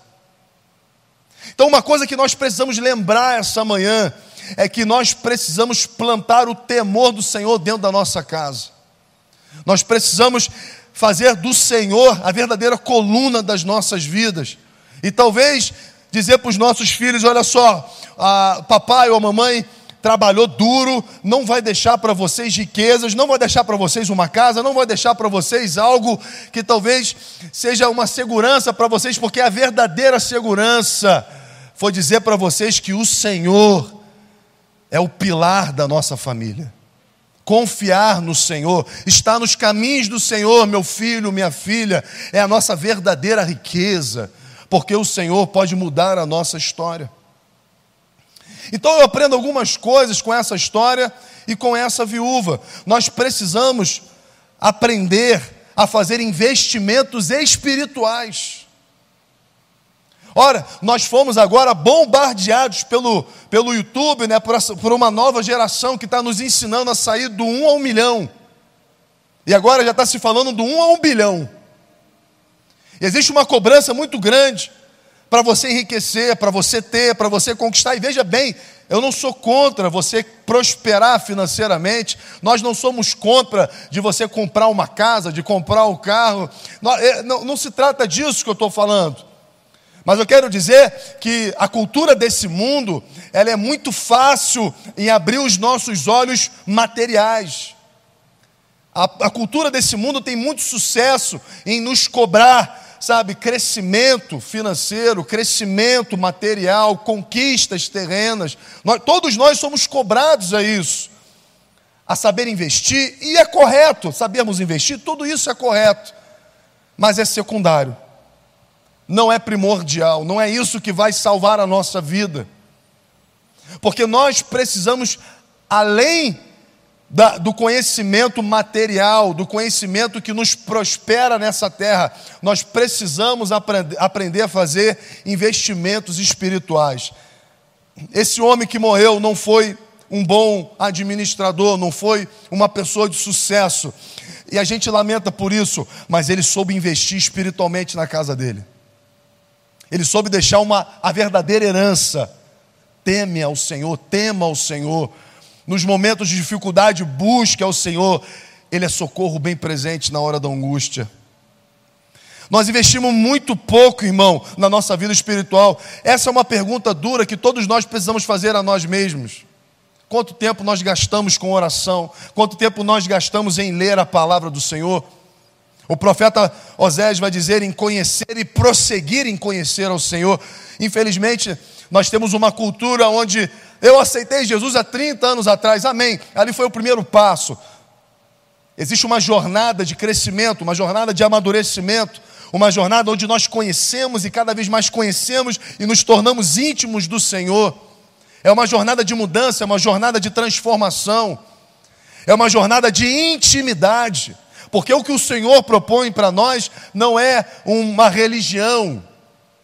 Então, uma coisa que nós precisamos lembrar essa manhã é que nós precisamos plantar o temor do Senhor dentro da nossa casa. Nós precisamos fazer do Senhor a verdadeira coluna das nossas vidas. E talvez dizer para os nossos filhos: olha só, a papai ou a mamãe trabalhou duro, não vai deixar para vocês riquezas, não vai deixar para vocês uma casa, não vai deixar para vocês algo que talvez seja uma segurança para vocês, porque a verdadeira segurança foi dizer para vocês que o Senhor é o pilar da nossa família. Confiar no Senhor, estar nos caminhos do Senhor, meu filho, minha filha, é a nossa verdadeira riqueza, porque o Senhor pode mudar a nossa história. Então eu aprendo algumas coisas com essa história e com essa viúva. Nós precisamos aprender a fazer investimentos espirituais. Ora, nós fomos agora bombardeados pelo, pelo YouTube, né, por, essa, por uma nova geração que está nos ensinando a sair do um ao milhão. E agora já está se falando do um a um bilhão. E existe uma cobrança muito grande para você enriquecer, para você ter, para você conquistar. E veja bem, eu não sou contra você prosperar financeiramente, nós não somos contra de você comprar uma casa, de comprar um carro, não, não, não se trata disso que eu estou falando. Mas eu quero dizer que a cultura desse mundo, ela é muito fácil em abrir os nossos olhos materiais. A, a cultura desse mundo tem muito sucesso em nos cobrar, sabe, crescimento financeiro, crescimento material, conquistas terrenas. Nós, todos nós somos cobrados a isso, a saber investir, e é correto, sabermos investir, tudo isso é correto, mas é secundário, não é primordial, não é isso que vai salvar a nossa vida, porque nós precisamos, além Da, do conhecimento material, do conhecimento que nos prospera nessa terra, nós precisamos aprender, aprender a fazer investimentos espirituais. Esse homem que morreu não foi um bom administrador, não foi uma pessoa de sucesso, e a gente lamenta por isso, mas ele soube investir espiritualmente na casa dele. Ele soube deixar uma, a verdadeira herança. Teme ao Senhor, tema ao Senhor. Nos momentos de dificuldade, busque ao Senhor. Ele é socorro bem presente na hora da angústia. Nós investimos muito pouco, irmão, na nossa vida espiritual. Essa é uma pergunta dura que todos nós precisamos fazer a nós mesmos. Quanto tempo nós gastamos com oração? Quanto tempo nós gastamos em ler a palavra do Senhor? O profeta Osés vai dizer em conhecer e prosseguir em conhecer ao Senhor. Infelizmente, nós temos uma cultura onde eu aceitei Jesus há trinta anos atrás, amém, ali foi o primeiro passo. Existe uma jornada de crescimento, uma jornada de amadurecimento, uma jornada onde nós conhecemos e cada vez mais conhecemos e nos tornamos íntimos do Senhor. É uma jornada de mudança, é uma jornada de transformação, é uma jornada de intimidade, porque o que o Senhor propõe para nós não é uma religião. O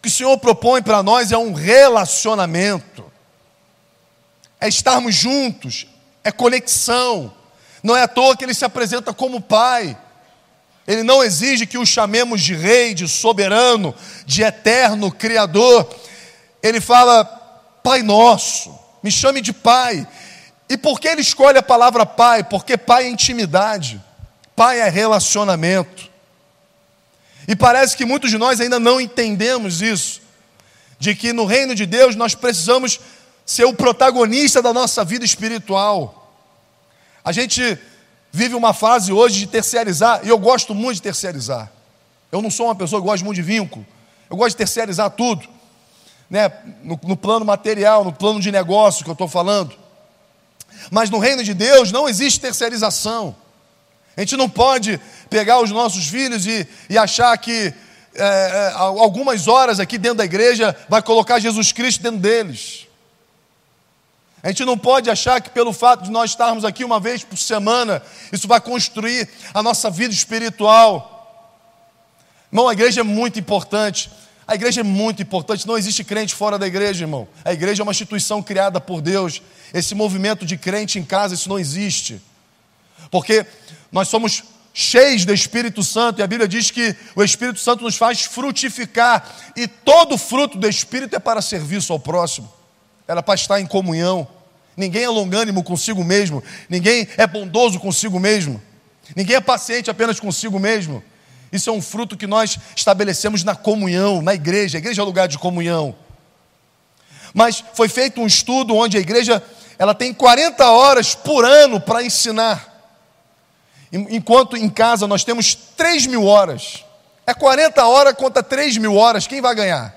que o Senhor propõe para nós é um relacionamento, é estarmos juntos, é conexão. Não é à toa que Ele se apresenta como Pai. Ele não exige que o chamemos de Rei, de soberano, de eterno, Criador. Ele fala, Pai nosso, me chame de Pai. E por que Ele escolhe a palavra Pai? Porque Pai é intimidade, Pai é relacionamento. E parece que muitos de nós ainda não entendemos isso, de que no reino de Deus nós precisamos ser o protagonista da nossa vida espiritual. A gente vive uma fase hoje de terceirizar, e eu gosto muito de terceirizar. Eu não sou uma pessoa que gosta muito de vínculo, eu gosto de terceirizar tudo, né? no, no plano material, no plano de negócio que eu estou falando. Mas no reino de Deus não existe terceirização. A gente não pode pegar os nossos filhos e, e achar que é, algumas horas aqui dentro da igreja vai colocar Jesus Cristo dentro deles. A gente não pode achar que pelo fato de nós estarmos aqui uma vez por semana, isso vai construir a nossa vida espiritual. Irmão, a igreja é muito importante. A igreja é muito importante. Não existe crente fora da igreja, irmão. A igreja é uma instituição criada por Deus. Esse movimento de crente em casa, isso não existe. Porque nós somos cheios do Espírito Santo, e a Bíblia diz que o Espírito Santo nos faz frutificar, e todo fruto do Espírito é para serviço ao próximo, era para estar em comunhão. Ninguém é longânimo consigo mesmo, ninguém é bondoso consigo mesmo, ninguém é paciente apenas consigo mesmo. Isso é um fruto que nós estabelecemos na comunhão, na igreja. A igreja é lugar de comunhão. Mas foi feito um estudo onde a igreja ela tem quarenta horas por ano para ensinar, enquanto em casa nós temos três mil horas. É quarenta horas contra três mil horas, quem vai ganhar?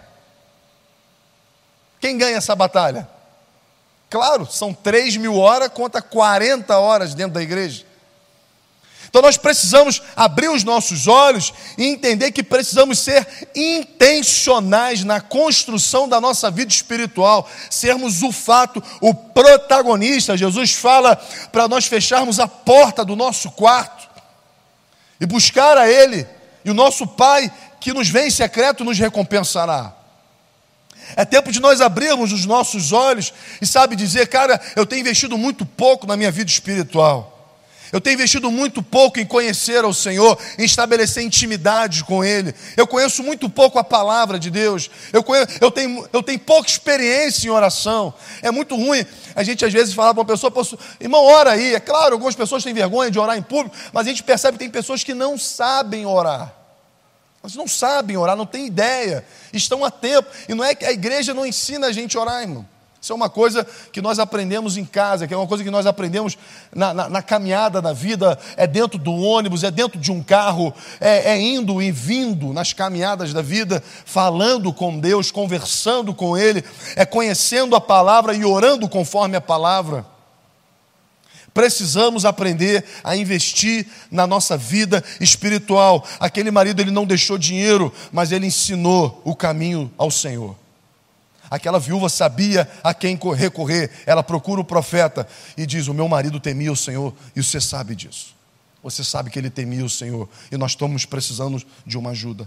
Quem ganha essa batalha? Claro, são três mil horas contra quarenta horas dentro da igreja. Então nós precisamos abrir os nossos olhos e entender que precisamos ser intencionais na construção da nossa vida espiritual, sermos o fato, o protagonista. Jesus fala para nós fecharmos a porta do nosso quarto e buscar a Ele, e o nosso Pai que nos vê em secreto nos recompensará. É tempo de nós abrirmos os nossos olhos e sabe dizer, cara, eu tenho investido muito pouco na minha vida espiritual. Eu tenho investido muito pouco em conhecer ao Senhor, em estabelecer intimidade com Ele. Eu conheço muito pouco a palavra de Deus. Eu, conheço, eu, tenho, eu tenho pouca experiência em oração. É muito ruim a gente às vezes falar para uma pessoa, irmão, ora aí. É claro, algumas pessoas têm vergonha de orar em público, mas a gente percebe que tem pessoas que não sabem orar. Elas não sabem orar, não têm ideia, estão a tempo. E não é que a igreja não ensina a gente a orar, irmão. Isso é uma coisa que nós aprendemos em casa, que é uma coisa que nós aprendemos na, na, na caminhada da vida, é dentro do ônibus, é dentro de um carro, é, é indo e vindo nas caminhadas da vida, falando com Deus, conversando com Ele, é conhecendo a palavra e orando conforme a palavra. Precisamos aprender a investir na nossa vida espiritual. Aquele marido, ele não deixou dinheiro, mas ele ensinou o caminho ao Senhor. Aquela viúva sabia a quem recorrer. Ela procura o profeta e diz, o meu marido temia o Senhor, e você sabe disso. Você sabe que ele temia o Senhor, e nós estamos precisando de uma ajuda.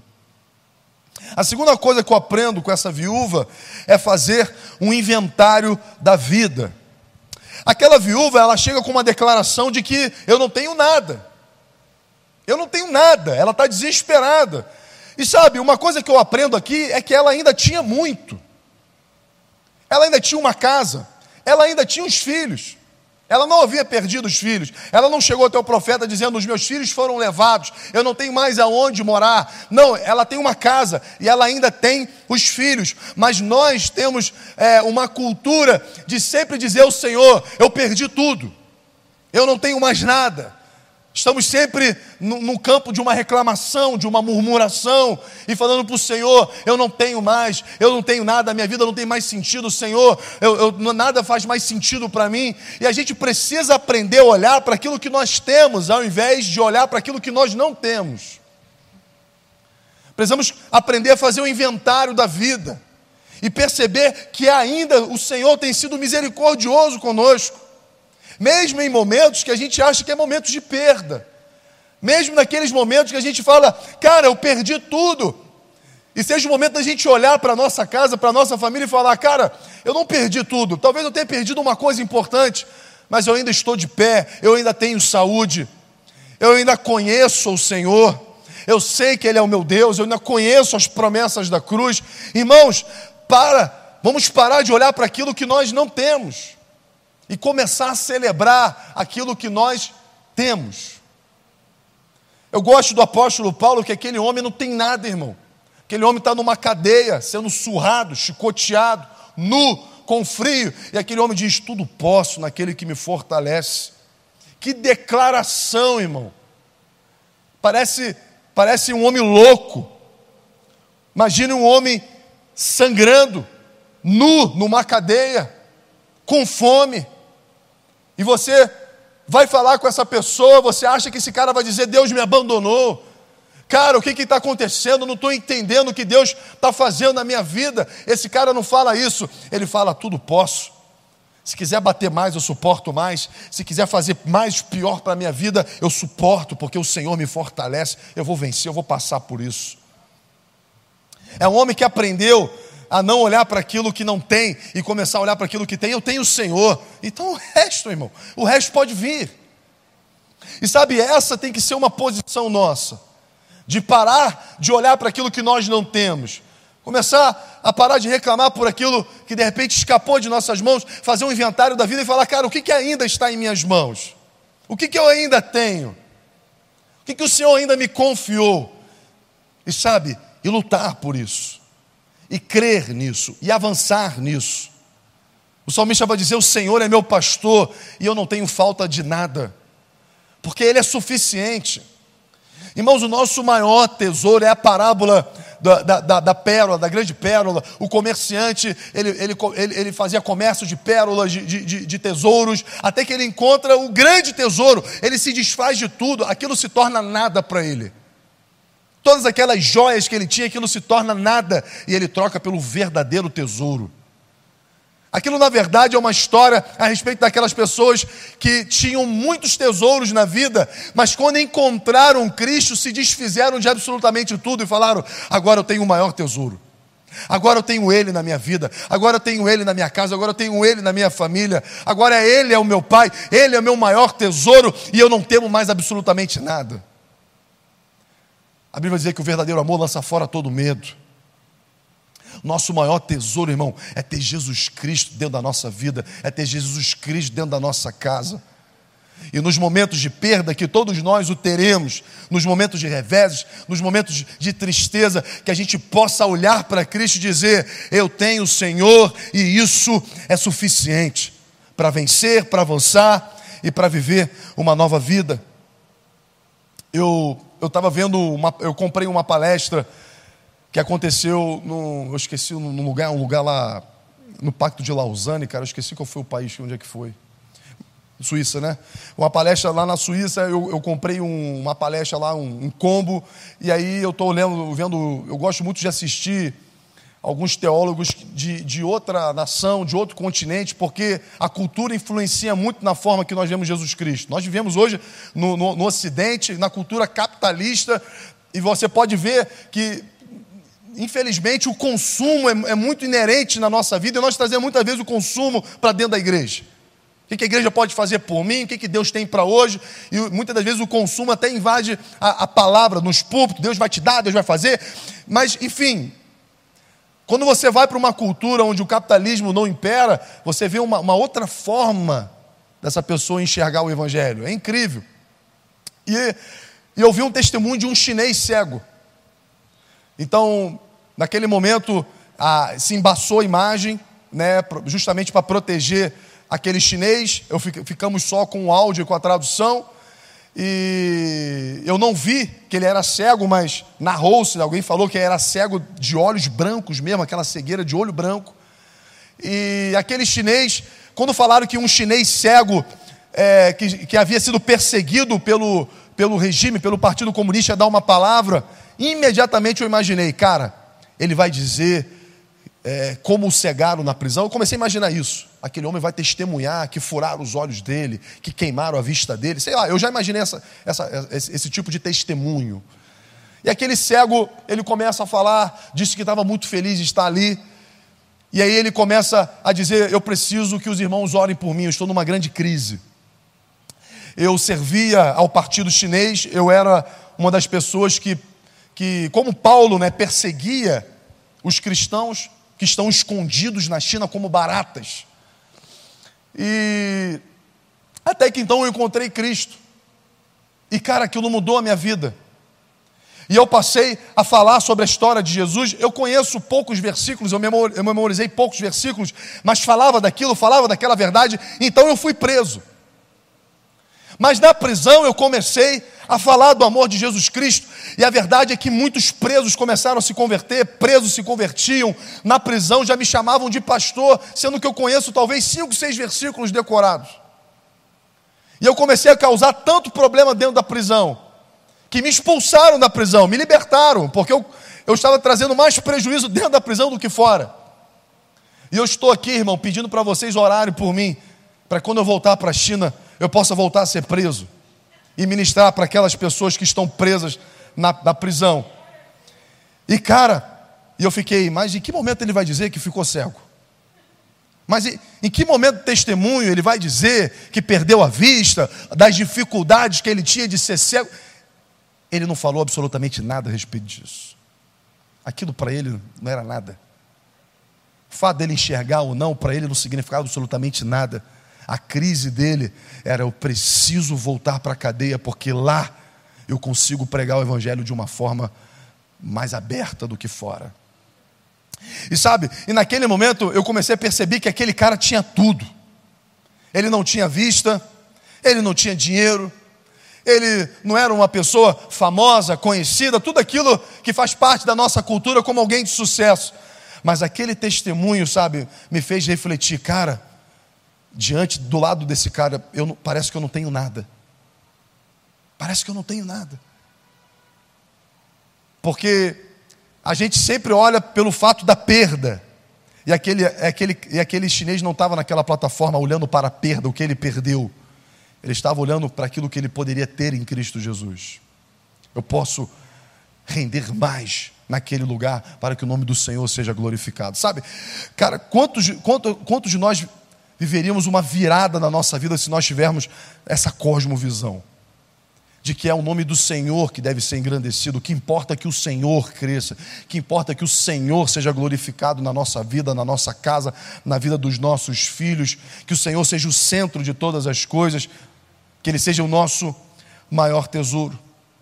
A segunda coisa que eu aprendo com essa viúva é fazer um inventário da vida. Aquela viúva, ela chega com uma declaração de que eu não tenho nada. Eu não tenho nada, ela está desesperada. E sabe, uma coisa que eu aprendo aqui é que ela ainda tinha muito. Ela ainda tinha uma casa, ela ainda tinha os filhos. Ela não havia perdido os filhos. Ela não chegou até o profeta dizendo, os meus filhos foram levados, eu não tenho mais aonde morar. Não, ela tem uma casa e ela ainda tem os filhos. Mas nós temos é, uma cultura de sempre dizer ao Senhor, eu perdi tudo, eu não tenho mais nada. Estamos sempre no, no campo de uma reclamação, de uma murmuração, e falando para o Senhor, eu não tenho mais, eu não tenho nada, a minha vida não tem mais sentido, Senhor, eu, eu, nada faz mais sentido para mim. E a gente precisa aprender a olhar para aquilo que nós temos, ao invés de olhar para aquilo que nós não temos. Precisamos aprender a fazer um inventário da vida, e perceber que ainda o Senhor tem sido misericordioso conosco. Mesmo em momentos que a gente acha que é momentos de perda. Mesmo naqueles momentos que a gente fala, cara, eu perdi tudo. E seja o momento da gente olhar para a nossa casa, para a nossa família e falar: cara, eu não perdi tudo. Talvez eu tenha perdido uma coisa importante, mas eu ainda estou de pé, eu ainda tenho saúde, eu ainda conheço o Senhor, eu sei que Ele é o meu Deus, eu ainda conheço as promessas da cruz. Irmãos, para, vamos parar de olhar para aquilo que nós não temos e começar a celebrar aquilo que nós temos. Eu gosto do apóstolo Paulo, que aquele homem não tem nada, irmão. Aquele homem está numa cadeia, sendo surrado, chicoteado, nu, com frio. E aquele homem diz: tudo posso naquele que me fortalece. Que declaração, irmão. Parece, parece um homem louco. Imagine um homem sangrando, nu, numa cadeia, com fome. E você vai falar com essa pessoa, você acha que esse cara vai dizer: Deus me abandonou. Cara, o que está acontecendo? Eu não estou entendendo o que Deus está fazendo na minha vida. Esse cara não fala isso. Ele fala: tudo posso. Se quiser bater mais, eu suporto mais. Se quiser fazer mais pior para a minha vida, eu suporto, porque o Senhor me fortalece. Eu vou vencer, eu vou passar por isso. É um homem que aprendeu a não olhar para aquilo que não tem e começar a olhar para aquilo que tem. Eu tenho o Senhor. Então o resto, irmão, o resto pode vir. E sabe, essa tem que ser uma posição nossa. De parar de olhar para aquilo que nós não temos. Começar a parar de reclamar por aquilo que de repente escapou de nossas mãos. Fazer um inventário da vida e falar: cara, o que, que ainda está em minhas mãos? O que, que eu ainda tenho? O que, que o Senhor ainda me confiou? E sabe, e lutar por isso. E crer nisso. E avançar nisso. O salmista vai dizer: o Senhor é meu pastor e eu não tenho falta de nada. Porque Ele é suficiente. Irmãos, o nosso maior tesouro é a parábola da, da, da, da pérola, da grande pérola. O comerciante, ele, ele, ele, ele fazia comércio de pérolas, de, de, de tesouros, até que ele encontra o grande tesouro. Ele se desfaz de tudo, aquilo se torna nada para ele. Todas aquelas joias que ele tinha, aquilo se torna nada, e ele troca pelo verdadeiro tesouro. Aquilo, na verdade, é uma história a respeito daquelas pessoas que tinham muitos tesouros na vida, mas quando encontraram Cristo, se desfizeram de absolutamente tudo e falaram: agora eu tenho o maior tesouro. Agora eu tenho Ele na minha vida. Agora eu tenho Ele na minha casa. Agora eu tenho Ele na minha família. Agora Ele é o meu Pai. Ele é o meu maior tesouro e eu não temo mais absolutamente nada. A Bíblia vai dizer que o verdadeiro amor lança fora todo medo. Nosso maior tesouro, irmão, é ter Jesus Cristo dentro da nossa vida, é ter Jesus Cristo dentro da nossa casa. E nos momentos de perda, que todos nós o teremos, nos momentos de reveses, nos momentos de tristeza, que a gente possa olhar para Cristo e dizer: eu tenho o Senhor e isso é suficiente para vencer, para avançar e para viver uma nova vida. Eu eu estava vendo, uma, eu comprei uma palestra que aconteceu, no, eu esqueci, num lugar, um lugar lá, no Pacto de Lausanne, cara, eu esqueci qual foi o país, onde é que foi. Suíça, né? Uma palestra lá na Suíça, eu, eu comprei um, uma palestra lá, um, um combo, e aí eu estou lendo, vendo, eu gosto muito de assistir alguns teólogos de, de outra nação, de outro continente, porque a cultura influencia muito na forma que nós vemos Jesus Cristo. Nós vivemos hoje no, no, no Ocidente, na cultura capitalista, e você pode ver que infelizmente o consumo é, é muito inerente na nossa vida, e nós trazemos muitas vezes o consumo para dentro da igreja. O que a igreja pode fazer por mim? O que Deus tem para hoje? E muitas das vezes o consumo até invade a, a palavra nos púlpitos. Deus vai te dar, Deus vai fazer. Mas, enfim, quando você vai para uma cultura onde o capitalismo não impera, você vê uma, uma outra forma dessa pessoa enxergar o evangelho. É incrível. E, e eu vi um testemunho de um chinês cego. Então, naquele momento, a, se embaçou a imagem, né, justamente para proteger aquele chinês. Eu fic, ficamos só com o áudio e com a tradução. E eu não vi que ele era cego, mas narrou-se, alguém falou que era cego de olhos brancos mesmo, aquela cegueira de olho branco. E aquele chinês, quando falaram que um chinês cego, é, que, que havia sido perseguido pelo, pelo regime, pelo Partido Comunista, ia dar uma palavra, imediatamente eu imaginei, cara, ele vai dizer é, como o cegaram na prisão. Eu comecei a imaginar isso. Aquele homem vai testemunhar que furaram os olhos dele, que queimaram a vista dele. Sei lá, eu já imaginei essa, essa, esse, esse tipo de testemunho. E aquele cego, ele começa a falar, disse que estava muito feliz de estar ali. E aí ele começa a dizer, eu preciso que os irmãos orem por mim, eu estou numa grande crise. Eu servia ao partido chinês, eu era uma das pessoas que, que como Paulo, né, perseguia os cristãos que estão escondidos na China como baratas. E até que então eu encontrei Cristo. E cara, aquilo mudou a minha vida. E eu passei a falar sobre a história de Jesus. Eu conheço poucos versículos, eu memorizei poucos versículos, mas falava daquilo, falava daquela verdade. Então eu fui preso. Mas na prisão eu comecei a falar do amor de Jesus Cristo. E a verdade é que muitos presos começaram a se converter, presos se convertiam. Na prisão já me chamavam de pastor, sendo que eu conheço talvez cinco, seis versículos decorados. E eu comecei a causar tanto problema dentro da prisão, que me expulsaram da prisão, me libertaram, porque eu, eu estava trazendo mais prejuízo dentro da prisão do que fora. E eu estou aqui, irmão, pedindo para vocês orarem por mim, para quando eu voltar para a China, eu possa voltar a ser preso e ministrar para aquelas pessoas que estão presas na, na prisão. E cara, e eu fiquei, mas em que momento ele vai dizer que ficou cego? Mas em, em que momento do testemunho ele vai dizer que perdeu a vista, das dificuldades que ele tinha de ser cego? Ele não falou absolutamente nada a respeito disso. Aquilo para ele não era nada. O fato dele enxergar ou não, para ele não significava absolutamente nada. A crise dele era, eu preciso voltar para a cadeia, porque lá eu consigo pregar o evangelho de uma forma mais aberta do que fora. E sabe, e naquele momento eu comecei a perceber que aquele cara tinha tudo. Ele não tinha vista, ele não tinha dinheiro, ele não era uma pessoa famosa, conhecida, tudo aquilo que faz parte da nossa cultura como alguém de sucesso. Mas aquele testemunho, sabe, me fez refletir, cara, diante, do lado desse cara, eu não, parece que eu não tenho nada. Parece que eu não tenho nada. Porque a gente sempre olha pelo fato da perda. E aquele, aquele, e aquele chinês não estava naquela plataforma olhando para a perda, o que ele perdeu. Ele estava olhando para aquilo que ele poderia ter em Cristo Jesus. Eu posso render mais naquele lugar para que o nome do Senhor seja glorificado. Sabe, cara, quantos, quantos, quantos de nós viveríamos uma virada na nossa vida se nós tivermos essa cosmovisão de que é o nome do Senhor que deve ser engrandecido, que importa que o Senhor cresça, que importa que o Senhor seja glorificado na nossa vida, na nossa casa, na vida dos nossos filhos, que o Senhor seja o centro de todas as coisas, que Ele seja o nosso maior tesouro.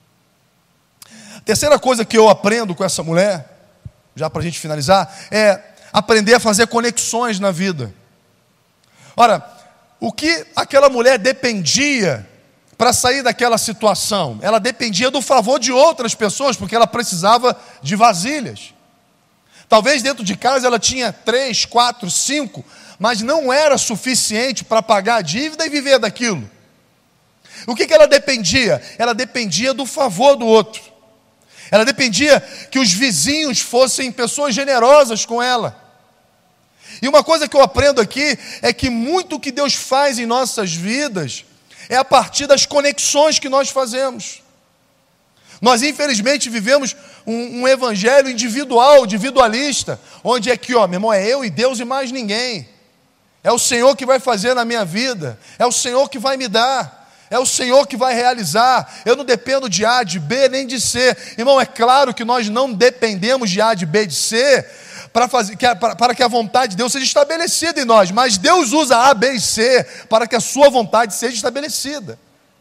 A terceira coisa que eu aprendo com essa mulher, já para a gente finalizar, é aprender a fazer conexões na vida. Ora, o que aquela mulher dependia para sair daquela situação? Ela dependia do favor de outras pessoas, porque ela precisava de vasilhas. Talvez dentro de casa ela tinha três, quatro, cinco, mas não era suficiente para pagar a dívida e viver daquilo. O que que ela dependia? Ela dependia do favor do outro. Ela dependia que os vizinhos fossem pessoas generosas com ela. E uma coisa que eu aprendo aqui é que muito que Deus faz em nossas vidas é a partir das conexões que nós fazemos. Nós infelizmente vivemos um, um evangelho individual, individualista, onde é que, ó, meu irmão, é eu e Deus e mais ninguém. É o Senhor que vai fazer na minha vida, é o Senhor que vai me dar, é o Senhor que vai realizar. Eu não dependo de A, de B, nem de C. Irmão, é claro que nós não dependemos de A, de B, de C, para, fazer, para, para que a vontade de Deus seja estabelecida em nós. Mas Deus usa A, B e C para que a sua vontade seja estabelecida.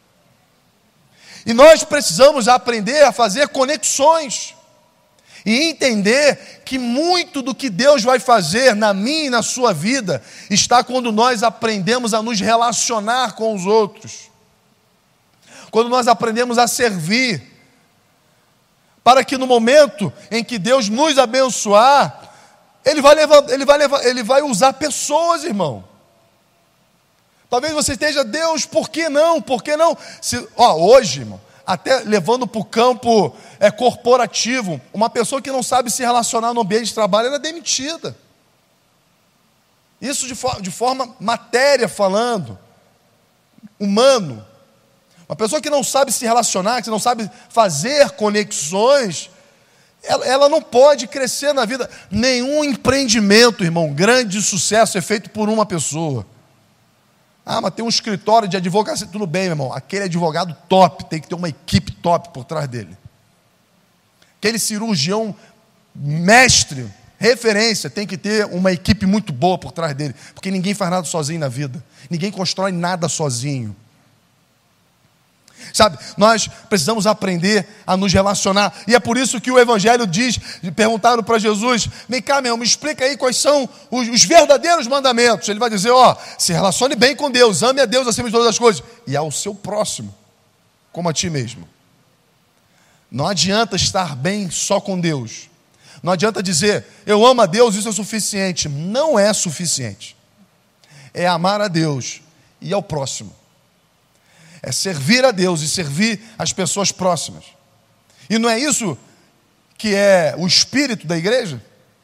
E nós precisamos aprender a fazer conexões e entender que muito do que Deus vai fazer na minha e na sua vida está quando nós aprendemos a nos relacionar com os outros. Quando nós aprendemos a servir, para que no momento em que Deus nos abençoar, Ele vai, levar, ele vai, levar, ele vai usar pessoas, irmão. Talvez você esteja, Deus, por que não? Por que não? Se, ó, hoje, irmão, até levando para o campo é, corporativo, uma pessoa que não sabe se relacionar no ambiente de trabalho, ela é demitida. Isso de, for, de forma matéria falando, humano. Uma pessoa que não sabe se relacionar, que não sabe fazer conexões, ela, ela não pode crescer na vida. Nenhum empreendimento, irmão, grande sucesso é feito por uma pessoa. Ah, mas tem um escritório de advocacia. Tudo bem, meu irmão. Aquele advogado top, tem que ter uma equipe top por trás dele. Aquele cirurgião mestre, referência, tem que ter uma equipe muito boa por trás dele. Porque ninguém faz nada sozinho na vida. Ninguém constrói nada sozinho. Sabe, nós precisamos aprender a nos relacionar. E é por isso que o Evangelho diz, perguntaram para Jesus, vem cá, meu, me explica aí quais são os, os verdadeiros mandamentos. Ele vai dizer, ó, se relacione bem com Deus, ame a Deus acima de todas as coisas, e ao seu próximo, como a ti mesmo. Não adianta estar bem só com Deus. Não adianta dizer, eu amo a Deus, isso é suficiente. Não é suficiente. É amar a Deus e ao próximo. É servir a Deus e servir as pessoas próximas. E não é isso que é o espírito da igreja?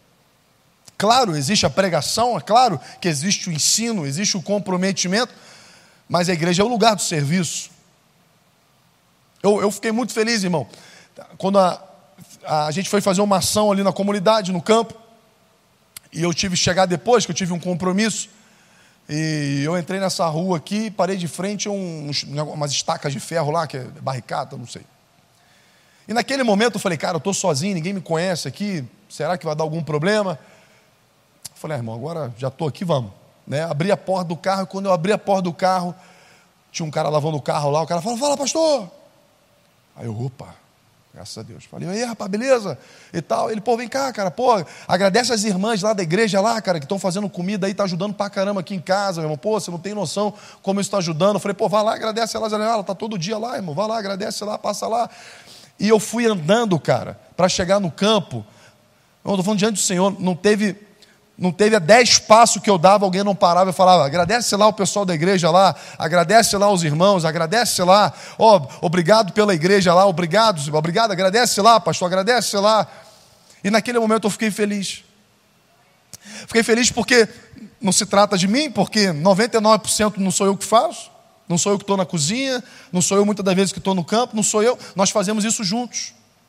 Claro, existe a pregação, é claro que existe o ensino, existe o comprometimento, mas a igreja é o lugar do serviço. Eu, eu fiquei muito feliz, irmão, quando a, a gente foi fazer uma ação ali na comunidade, no campo, e eu tive que chegar depois, que eu tive um compromisso, e eu entrei nessa rua aqui, parei de frente a uns, umas estacas de ferro lá, que é barricada, não sei. E naquele momento eu falei, cara, eu estou sozinho, ninguém me conhece aqui, será que vai dar algum problema? Eu falei, ah, irmão, agora já estou aqui, vamos. Né? Abri a porta do carro, e quando eu abri a porta do carro, tinha um cara lavando o carro lá, o cara falou, fala, pastor. Aí eu, opa, graças a Deus. Falei, aí, rapaz, beleza? E tal. Ele, pô, vem cá, cara, pô, agradece as irmãs lá da igreja lá, cara, que estão fazendo comida aí, tá ajudando pra caramba aqui em casa, meu irmão. Pô, você não tem noção como isso está ajudando. Eu falei, pô, vai lá, agradece elas. Ela tá todo dia lá, irmão, vai lá, agradece lá, passa lá. E eu fui andando, cara, para chegar no campo. Eu estou falando diante do Senhor, não teve... Não teve a dez passos que eu dava, alguém não parava e falava, agradece lá o pessoal da igreja lá, agradece lá os irmãos, agradece lá, ó, oh, obrigado pela igreja lá, obrigado, obrigado, agradece lá, pastor, agradece lá. E naquele momento eu fiquei feliz. Fiquei feliz porque não se trata de mim, porque noventa e nove por cento não sou eu que faço, não sou eu que estou na cozinha, não sou eu muitas das vezes que estou no campo, não sou eu, nós fazemos isso juntos.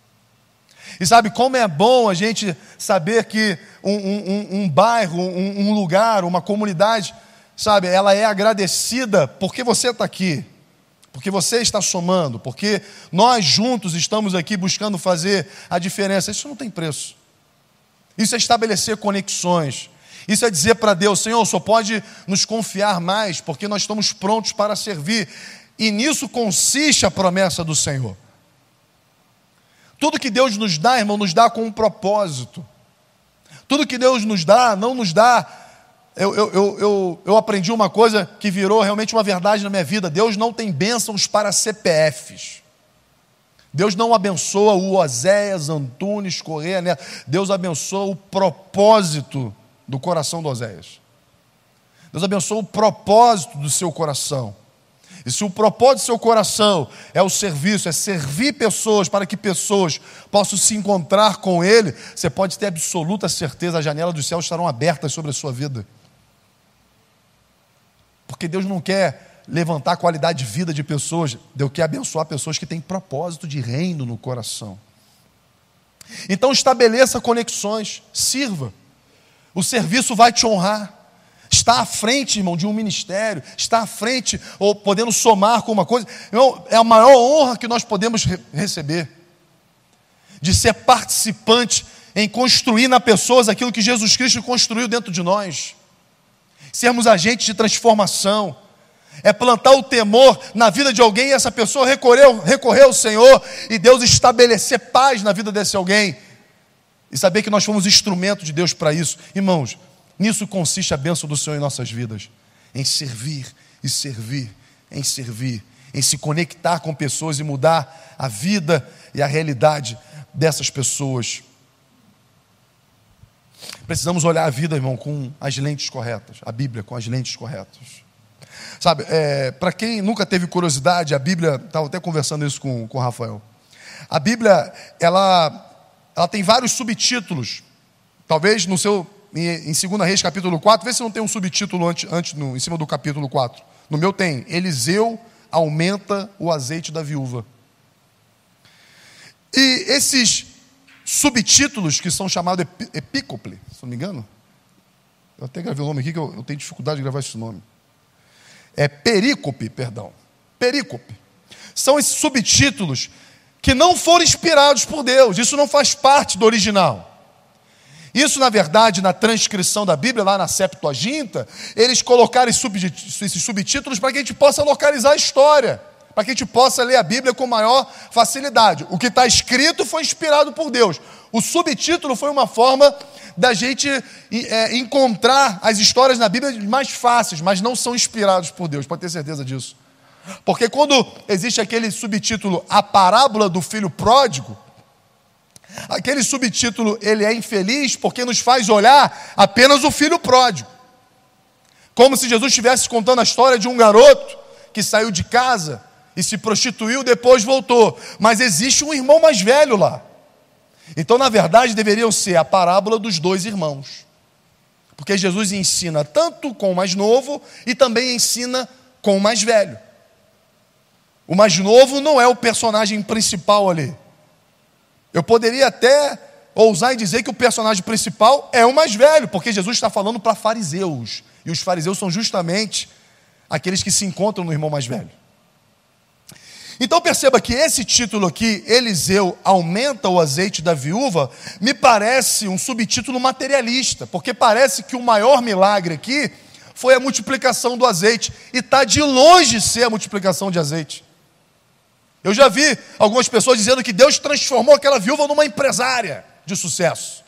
E sabe como é bom a gente saber que um, um, um bairro, um, um lugar, uma comunidade, sabe, ela é agradecida porque você está aqui, porque você está somando, porque nós juntos estamos aqui buscando fazer a diferença. Isso não tem preço. Isso é estabelecer conexões. Isso é dizer para Deus, Senhor, só pode nos confiar mais, porque nós estamos prontos para servir. E nisso consiste a promessa do Senhor. Tudo que Deus nos dá, irmão, nos dá com um propósito. Tudo que Deus nos dá, não nos dá... Eu, eu, eu, eu, eu aprendi uma coisa que virou realmente uma verdade na minha vida. Deus não tem bênçãos para C P Fs. Deus não abençoa o Oséias Antunes Correia, né? Deus abençoa o propósito do coração do Oséias. Deus abençoa o propósito do seu coração. E se o propósito do seu coração é o serviço, é servir pessoas para que pessoas possam se encontrar com Ele, você pode ter absoluta certeza, as janelas dos céus estarão abertas sobre a sua vida. Porque Deus não quer levantar a qualidade de vida de pessoas, Deus quer abençoar pessoas que têm propósito de reino no coração. Então estabeleça conexões, sirva. O serviço vai te honrar. Está à frente, irmão, de um ministério, está à frente, ou podendo somar com uma coisa, irmão, é a maior honra que nós podemos re- receber, de ser participante em construir na pessoas aquilo que Jesus Cristo construiu dentro de nós, sermos agentes de transformação, é plantar o temor na vida de alguém e essa pessoa recorrer, recorrer ao Senhor e Deus estabelecer paz na vida desse alguém, e saber que nós fomos instrumento de Deus para isso, irmãos. Nisso consiste a bênção do Senhor em nossas vidas, em servir e servir, em servir, em se conectar com pessoas e mudar a vida e a realidade dessas pessoas. Precisamos olhar a vida, irmão, com as lentes corretas, a Bíblia com as lentes corretas. Sabe, é, para quem nunca teve curiosidade, a Bíblia, estava até conversando isso com, com o Rafael, a Bíblia, ela, ela tem vários subtítulos, talvez no seu... Em Segunda Reis, capítulo quatro, vê se não tem um subtítulo antes, antes no, em cima do capítulo quatro. No meu tem, Eliseu aumenta o azeite da viúva. E esses subtítulos que são chamados epí- epícope, se não me engano, eu até gravei o nome aqui que eu, eu tenho dificuldade de gravar esse nome. É perícope, perdão. Perícope. São esses subtítulos que não foram inspirados por Deus. Isso não faz parte do original. Isso, na verdade, na transcrição da Bíblia, lá na Septuaginta, eles colocaram esses subtítulos para que a gente possa localizar a história, para que a gente possa ler a Bíblia com maior facilidade. O que está escrito foi inspirado por Deus. O subtítulo foi uma forma da gente é, encontrar as histórias na Bíblia mais fáceis, mas não são inspirados por Deus, pode ter certeza disso. Porque quando existe aquele subtítulo, a parábola do filho pródigo, aquele subtítulo, ele é infeliz porque nos faz olhar apenas o filho pródigo. Como se Jesus estivesse contando a história de um garoto que saiu de casa e se prostituiu, depois voltou. Mas existe um irmão mais velho lá. Então, na verdade, deveriam ser a parábola dos dois irmãos. Porque Jesus ensina tanto com o mais novo e também ensina com o mais velho. O mais novo não é o personagem principal ali. Eu poderia até ousar em dizer que o personagem principal é o mais velho, porque Jesus está falando para fariseus. E os fariseus são justamente aqueles que se encontram no irmão mais velho. Então perceba que esse título aqui, Eliseu aumenta o azeite da viúva, me parece um subtítulo materialista, porque parece que o maior milagre aqui foi a multiplicação do azeite, e está de longe ser a multiplicação de azeite. Eu já vi algumas pessoas dizendo que Deus transformou aquela viúva numa empresária de sucesso.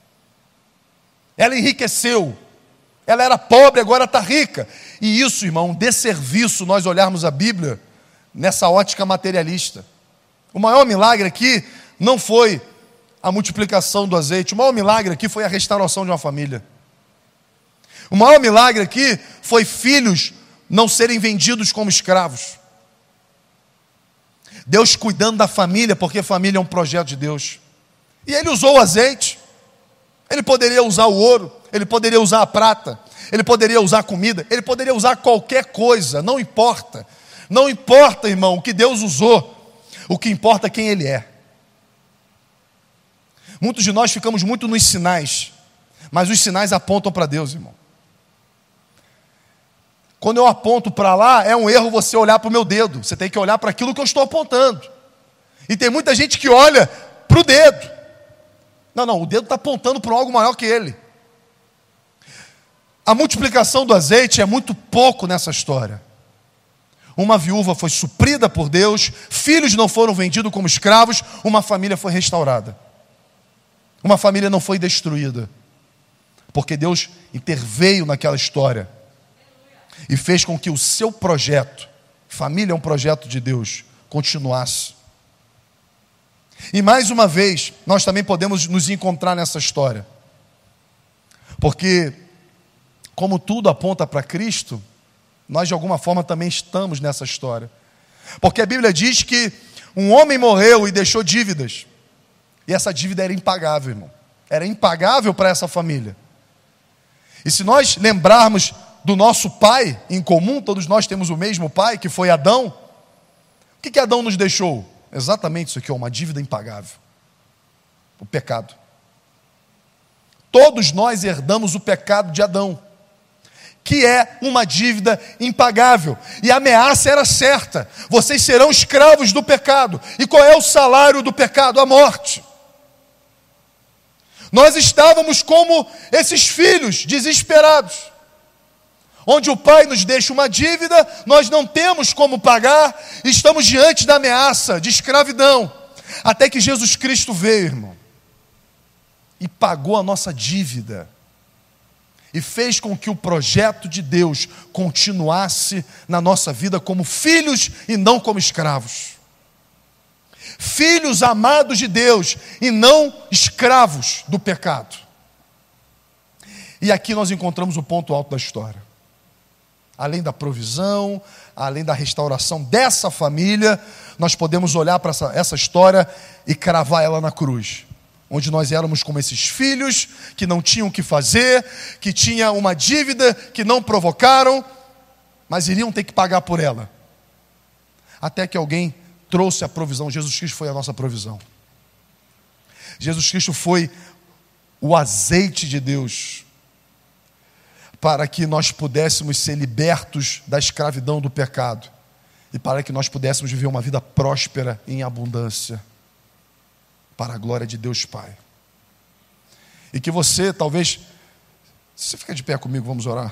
Ela enriqueceu, ela era pobre, agora está rica. E isso, irmão, um desserviço nós olharmos a Bíblia nessa ótica materialista. O maior milagre aqui não foi a multiplicação do azeite, o maior milagre aqui foi a restauração de uma família. O maior milagre aqui foi filhos não serem vendidos como escravos. Deus cuidando da família, porque família é um projeto de Deus. E ele usou o azeite. Ele poderia usar o ouro, ele poderia usar a prata, ele poderia usar a comida, ele poderia usar qualquer coisa, não importa. Não importa, irmão, o que Deus usou, o que importa é quem Ele é. Muitos de nós ficamos muito nos sinais, mas os sinais apontam para Deus, irmão. Quando eu aponto para lá, é um erro você olhar para o meu dedo. Você tem que olhar para aquilo que eu estou apontando. E tem muita gente que olha para o dedo. Não, não, o dedo está apontando para algo maior que ele. A multiplicação do azeite é muito pouco nessa história. Uma viúva foi suprida por Deus, filhos não foram vendidos como escravos, uma família foi restaurada. Uma família não foi destruída, porque Deus interveio naquela história e fez com que o seu projeto, família é um projeto de Deus, continuasse. E mais uma vez, nós também podemos nos encontrar nessa história, porque como tudo aponta para Cristo, nós de alguma forma também estamos nessa história. Porque a Bíblia diz que um homem morreu e deixou dívidas. E essa dívida era impagável, irmão. Era impagável para essa família. E se nós lembrarmos do nosso pai em comum, todos nós temos o mesmo pai, que foi Adão. O que que Adão nos deixou? Exatamente isso aqui, uma dívida impagável. O pecado. Todos nós herdamos o pecado de Adão, que é uma dívida impagável. E a ameaça era certa: vocês serão escravos do pecado. E qual é o salário do pecado? A morte. Nós estávamos como esses filhos desesperados, onde o pai nos deixa uma dívida, nós não temos como pagar, e estamos diante da ameaça de escravidão, até que Jesus Cristo veio, irmão, e pagou a nossa dívida, e fez com que o projeto de Deus continuasse na nossa vida como filhos e não como escravos. Filhos amados de Deus e não escravos do pecado. E aqui nós encontramos o ponto alto da história. Além da provisão, além da restauração dessa família, nós podemos olhar para essa, essa história e cravar ela na cruz. Onde nós éramos como esses filhos que não tinham o que fazer, que tinham uma dívida que não provocaram, mas iriam ter que pagar por ela. até que alguém trouxe a provisão. Jesus Cristo foi a nossa provisão. Jesus Cristo foi o azeite de Deus para que nós pudéssemos ser libertos da escravidão do pecado e para que nós pudéssemos viver uma vida próspera em abundância, para a glória de Deus Pai. E que você, talvez, se você ficar de pé comigo, vamos orar.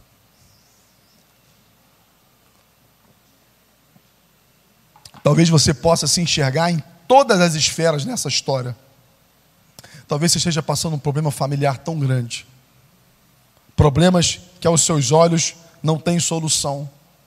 Talvez você possa se enxergar em todas as esferas nessa história. Talvez você esteja passando um problema familiar tão grande. Problemas que aos seus olhos não têm solução.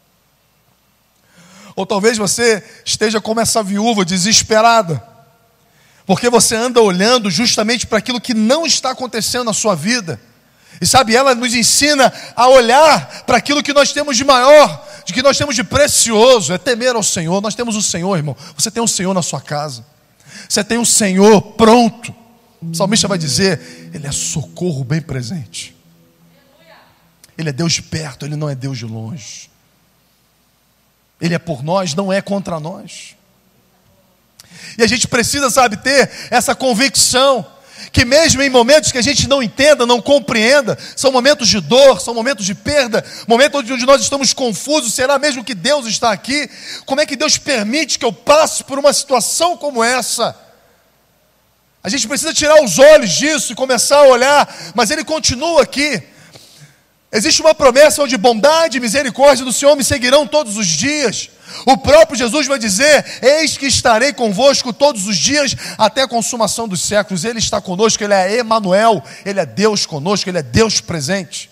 Ou talvez você esteja como essa viúva desesperada, porque você anda olhando justamente para aquilo que não está acontecendo na sua vida. E sabe, ela nos ensina a olhar para aquilo que nós temos de maior, de que nós temos de precioso, é temer ao Senhor. Nós temos o Senhor, irmão. Você tem um Senhor na sua casa. Você tem um Senhor pronto. O salmista vai dizer, Ele é socorro bem presente. Ele é Deus de perto, Ele não é Deus de longe. Ele é por nós, não é contra nós. E a gente precisa, sabe, ter essa convicção que mesmo em momentos que a gente não entenda, não compreenda, são momentos de dor, são momentos de perda, momentos onde nós estamos confusos, será mesmo que Deus está aqui? Como é que Deus permite que eu passe por uma situação como essa? A gente precisa tirar os olhos disso e começar a olhar, mas Ele continua aqui. Existe uma promessa onde bondade e misericórdia do Senhor me seguirão todos os dias. O próprio Jesus vai dizer, eis que estarei convosco todos os dias até a consumação dos séculos. Ele está conosco, Ele é Emanuel, Ele é Deus conosco, Ele é Deus presente.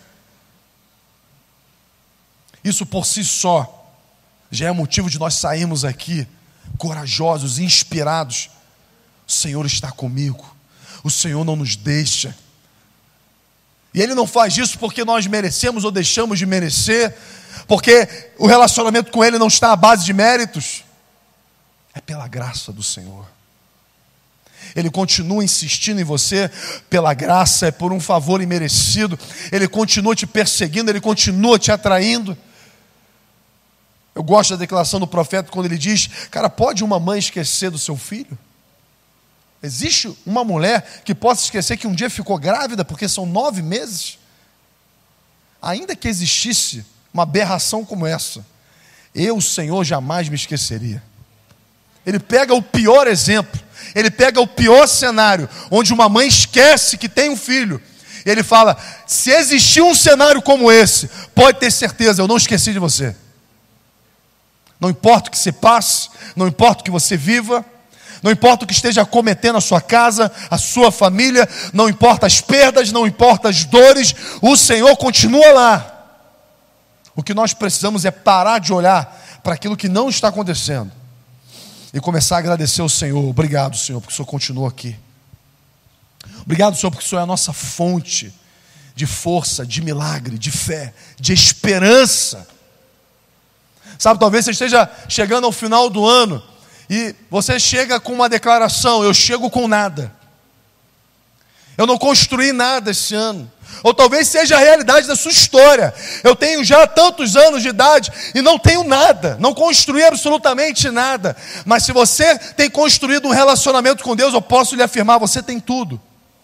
Isso por si só já é motivo de nós sairmos aqui corajosos, inspirados. O Senhor está comigo, o Senhor não nos deixa. E Ele não faz isso porque nós merecemos ou deixamos de merecer, porque o relacionamento com Ele não está à base de méritos. É pela graça do Senhor. Ele continua insistindo em você pela graça, é por um favor imerecido. Ele continua te perseguindo, Ele continua te atraindo. Eu gosto da declaração do profeta quando ele diz, cara, pode uma mãe esquecer do seu filho? Existe uma mulher que possa esquecer que um dia ficou grávida, porque são nove meses? Ainda que existisse uma aberração como essa, eu, Senhor, jamais me esqueceria. Ele pega o pior exemplo, ele pega o pior cenário, onde uma mãe esquece que tem um filho. Ele fala, se existir um cenário como esse, pode ter certeza, eu não esqueci de você. Não importa o que você passe, não importa o que você viva, não importa o que esteja acometendo a sua casa, a sua família, não importa as perdas, não importa as dores, o Senhor continua lá. O que nós precisamos é parar de olhar para aquilo que não está acontecendo e começar a agradecer ao Senhor. Obrigado, Senhor, porque o Senhor continua aqui. Obrigado, Senhor, porque o Senhor é a nossa fonte de força, de milagre, de fé, de esperança. Sabe, talvez você esteja chegando ao final do ano e você chega com uma declaração, eu chego com nada. Eu não construí nada esse ano. Ou talvez seja a realidade da sua história. Eu tenho já tantos anos de idade e não tenho nada, não construí absolutamente nada. Mas se você tem construído um relacionamento com Deus, eu posso lhe afirmar, você tem tudo.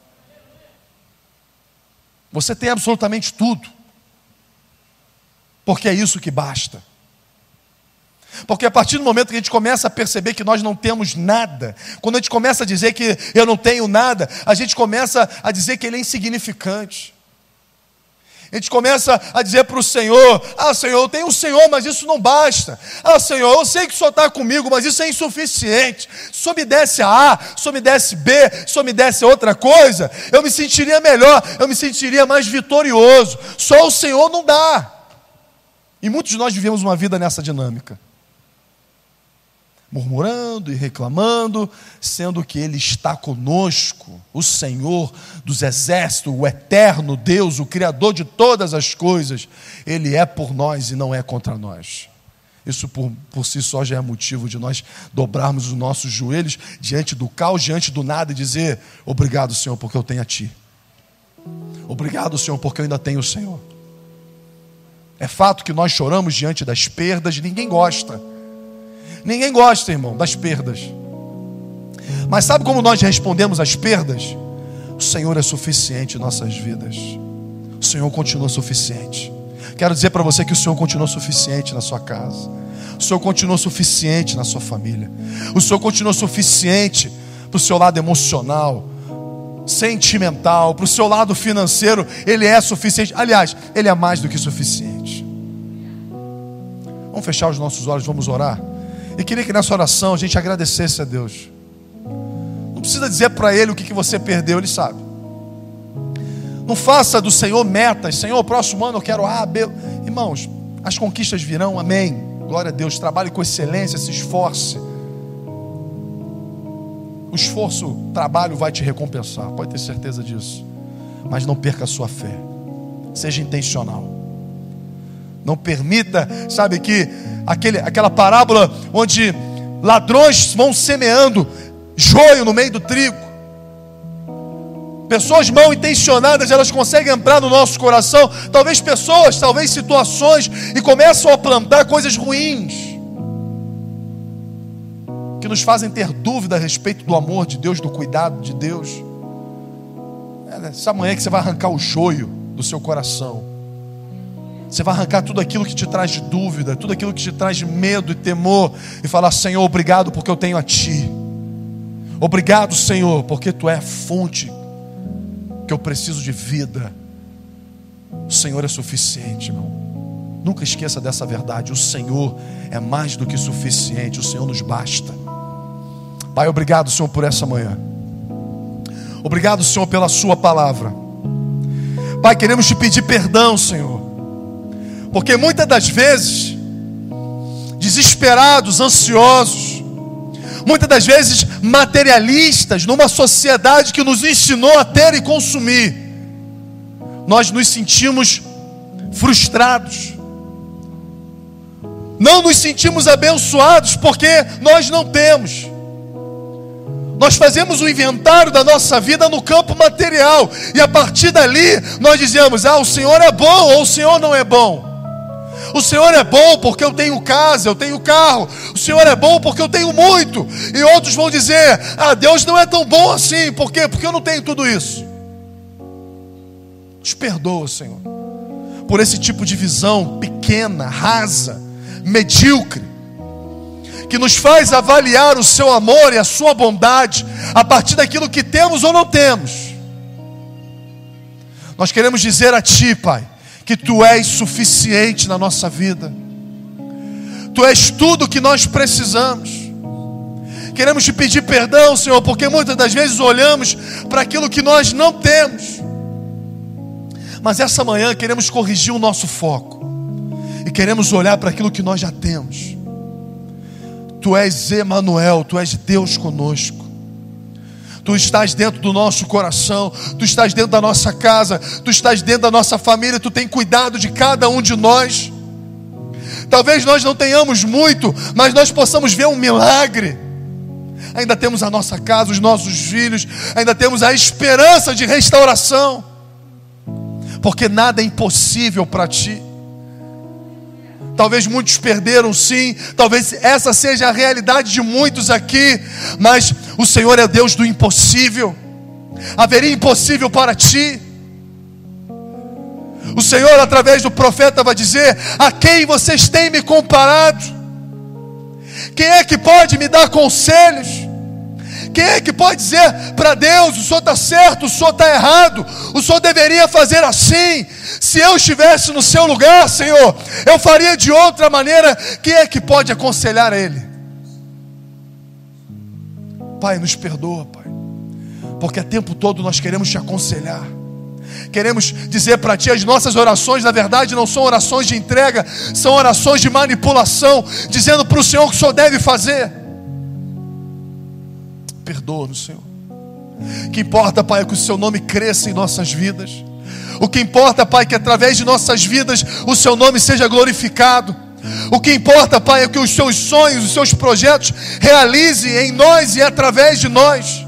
Você tem absolutamente tudo. Porque é isso que basta. Porque a partir do momento que a gente começa a perceber que nós não temos nada, quando a gente começa a dizer que eu não tenho nada, a gente começa a dizer que Ele é insignificante. A gente começa a dizer para o Senhor, ah Senhor, eu tenho o Senhor, mas isso não basta. Ah Senhor, eu sei que o Senhor está comigo, mas isso é insuficiente. Se o Senhor me desse A, se o Senhor me desse B, se o Senhor me desse outra coisa, eu me sentiria melhor, eu me sentiria mais vitorioso. Só o Senhor não dá. E muitos de nós vivemos uma vida nessa dinâmica. Murmurando e reclamando, sendo que Ele está conosco, o Senhor dos exércitos, o eterno Deus, o Criador de todas as coisas, Ele é por nós e não é contra nós. Isso por, por si só já é motivo de nós dobrarmos os nossos joelhos diante do caos, diante do nada e dizer, obrigado Senhor porque eu tenho a Ti. Obrigado Senhor porque eu ainda tenho o Senhor. É fato que nós choramos diante das perdas, ninguém gosta. Ninguém gosta, irmão, das perdas. Mas sabe como nós respondemos às perdas? O Senhor é suficiente em nossas vidas. O Senhor continua suficiente. Quero dizer para você que o Senhor continua suficiente na sua casa. O Senhor continua suficiente na sua família. O Senhor continua suficiente para o seu lado emocional, sentimental, para o seu lado financeiro. Ele é suficiente. Aliás, Ele é mais do que suficiente. Vamos fechar os nossos olhos, vamos orar. E queria que nessa oração a gente agradecesse a Deus. Não precisa dizer para Ele o que, que você perdeu, Ele sabe. Não faça do Senhor metas. Senhor, próximo ano eu quero A, B. Irmãos, as conquistas virão, amém. Glória a Deus, trabalhe com excelência, se esforce. O esforço, o trabalho vai te recompensar, pode ter certeza disso. Mas não perca a sua fé. Seja intencional. Não permita, sabe que aquele, aquela parábola onde ladrões vão semeando joio no meio do trigo. Pessoas mal intencionadas, elas conseguem entrar no nosso coração. Talvez pessoas, talvez situações, e começam a plantar coisas ruins, que nos fazem ter dúvida a respeito do amor de Deus, do cuidado de Deus. É nessa manhã que você vai arrancar o joio do seu coração. Você vai arrancar tudo aquilo que te traz de dúvida, tudo aquilo que te traz de medo e temor, e falar: Senhor, obrigado porque eu tenho a Ti. Obrigado, Senhor, porque Tu é a fonte que eu preciso de vida. O Senhor é suficiente, irmão. Nunca esqueça dessa verdade. O Senhor é mais do que suficiente. O Senhor nos basta. Pai, obrigado, Senhor, por essa manhã. Obrigado, Senhor, pela sua palavra. Pai, queremos te pedir perdão, Senhor, porque muitas das vezes, desesperados, ansiosos, muitas das vezes materialistas, numa sociedade que nos ensinou a ter e consumir, nós nos sentimos frustrados, não nos sentimos abençoados porque nós não temos. Nós fazemos o inventário da nossa vida no campo material, e a partir dali nós dizemos: ah, o Senhor é bom, ou o Senhor não é bom. O Senhor é bom porque eu tenho casa, eu tenho carro. O Senhor é bom porque eu tenho muito. E outros vão dizer: ah, Deus não é tão bom assim. Por quê? Porque eu não tenho tudo isso. Nos perdoa, Senhor, por esse tipo de visão pequena, rasa, medíocre, que nos faz avaliar o seu amor e a sua bondade a partir daquilo que temos ou não temos. Nós queremos dizer a Ti, Pai, que Tu és suficiente na nossa vida. Tu és tudo que nós precisamos. Queremos Te pedir perdão, Senhor, porque muitas das vezes olhamos para aquilo que nós não temos. Mas essa manhã queremos corrigir o nosso foco e queremos olhar para aquilo que nós já temos. Tu és Emanuel, Tu és Deus conosco. Tu estás dentro do nosso coração, Tu estás dentro da nossa casa, Tu estás dentro da nossa família, Tu tem cuidado de cada um de nós. Talvez nós não tenhamos muito, mas nós possamos ver um milagre. Ainda temos a nossa casa, os nossos filhos, ainda temos a esperança de restauração, porque nada é impossível para Ti. Talvez muitos perderam, sim. Talvez essa seja a realidade de muitos aqui. Mas o Senhor é Deus do impossível. Haveria impossível para Ti? O Senhor, através do profeta, vai dizer: a quem vocês têm me comparado? Quem é que pode me dar conselhos? Quem é que pode dizer para Deus: o Senhor está certo, o Senhor está errado, o Senhor deveria fazer assim? Se eu estivesse no seu lugar, Senhor, eu faria de outra maneira. Quem é que pode aconselhar a Ele? Pai, nos perdoa, Pai, porque o tempo todo nós queremos Te aconselhar. Queremos dizer para Ti: as nossas orações, na verdade, não são orações de entrega, são orações de manipulação, dizendo para o Senhor o que o Senhor deve fazer. Perdoa-nos, Senhor. O que importa, Pai, é que o Seu nome cresça em nossas vidas. O que importa, Pai, é que através de nossas vidas o Seu nome seja glorificado. O que importa, Pai, é que os Seus sonhos, os Seus projetos realize em nós e através de nós.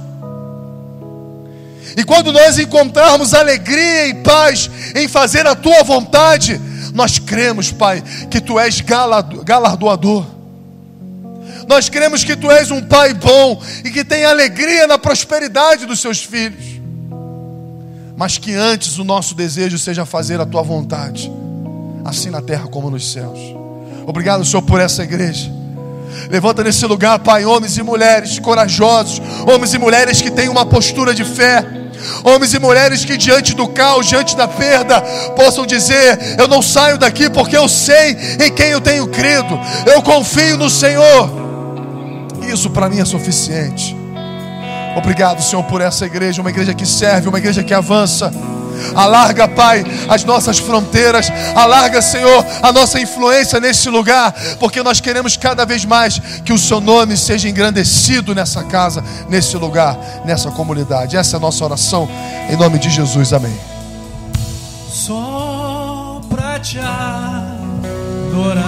E quando nós encontrarmos alegria e paz em fazer a Tua vontade, nós cremos, Pai, que Tu és galardoador. Nós cremos que Tu és um Pai bom e que tem alegria na prosperidade dos Seus filhos. Mas que antes o nosso desejo seja fazer a Tua vontade, assim na terra como nos céus. Obrigado, Senhor, por essa igreja. Levanta nesse lugar, Pai, homens e mulheres corajosos, homens e mulheres que têm uma postura de fé, homens e mulheres que diante do caos, diante da perda, possam dizer: eu não saio daqui porque eu sei em quem eu tenho crido, eu confio no Senhor. Isso para mim é suficiente. Obrigado, Senhor, por essa igreja, uma igreja que serve, uma igreja que avança. Alarga, Pai, as nossas fronteiras. Alarga, Senhor, a nossa influência nesse lugar, porque nós queremos cada vez mais que o Seu nome seja engrandecido nessa casa, nesse lugar, nessa comunidade. Essa é a nossa oração, em nome de Jesus, amém. Só pra te adorar,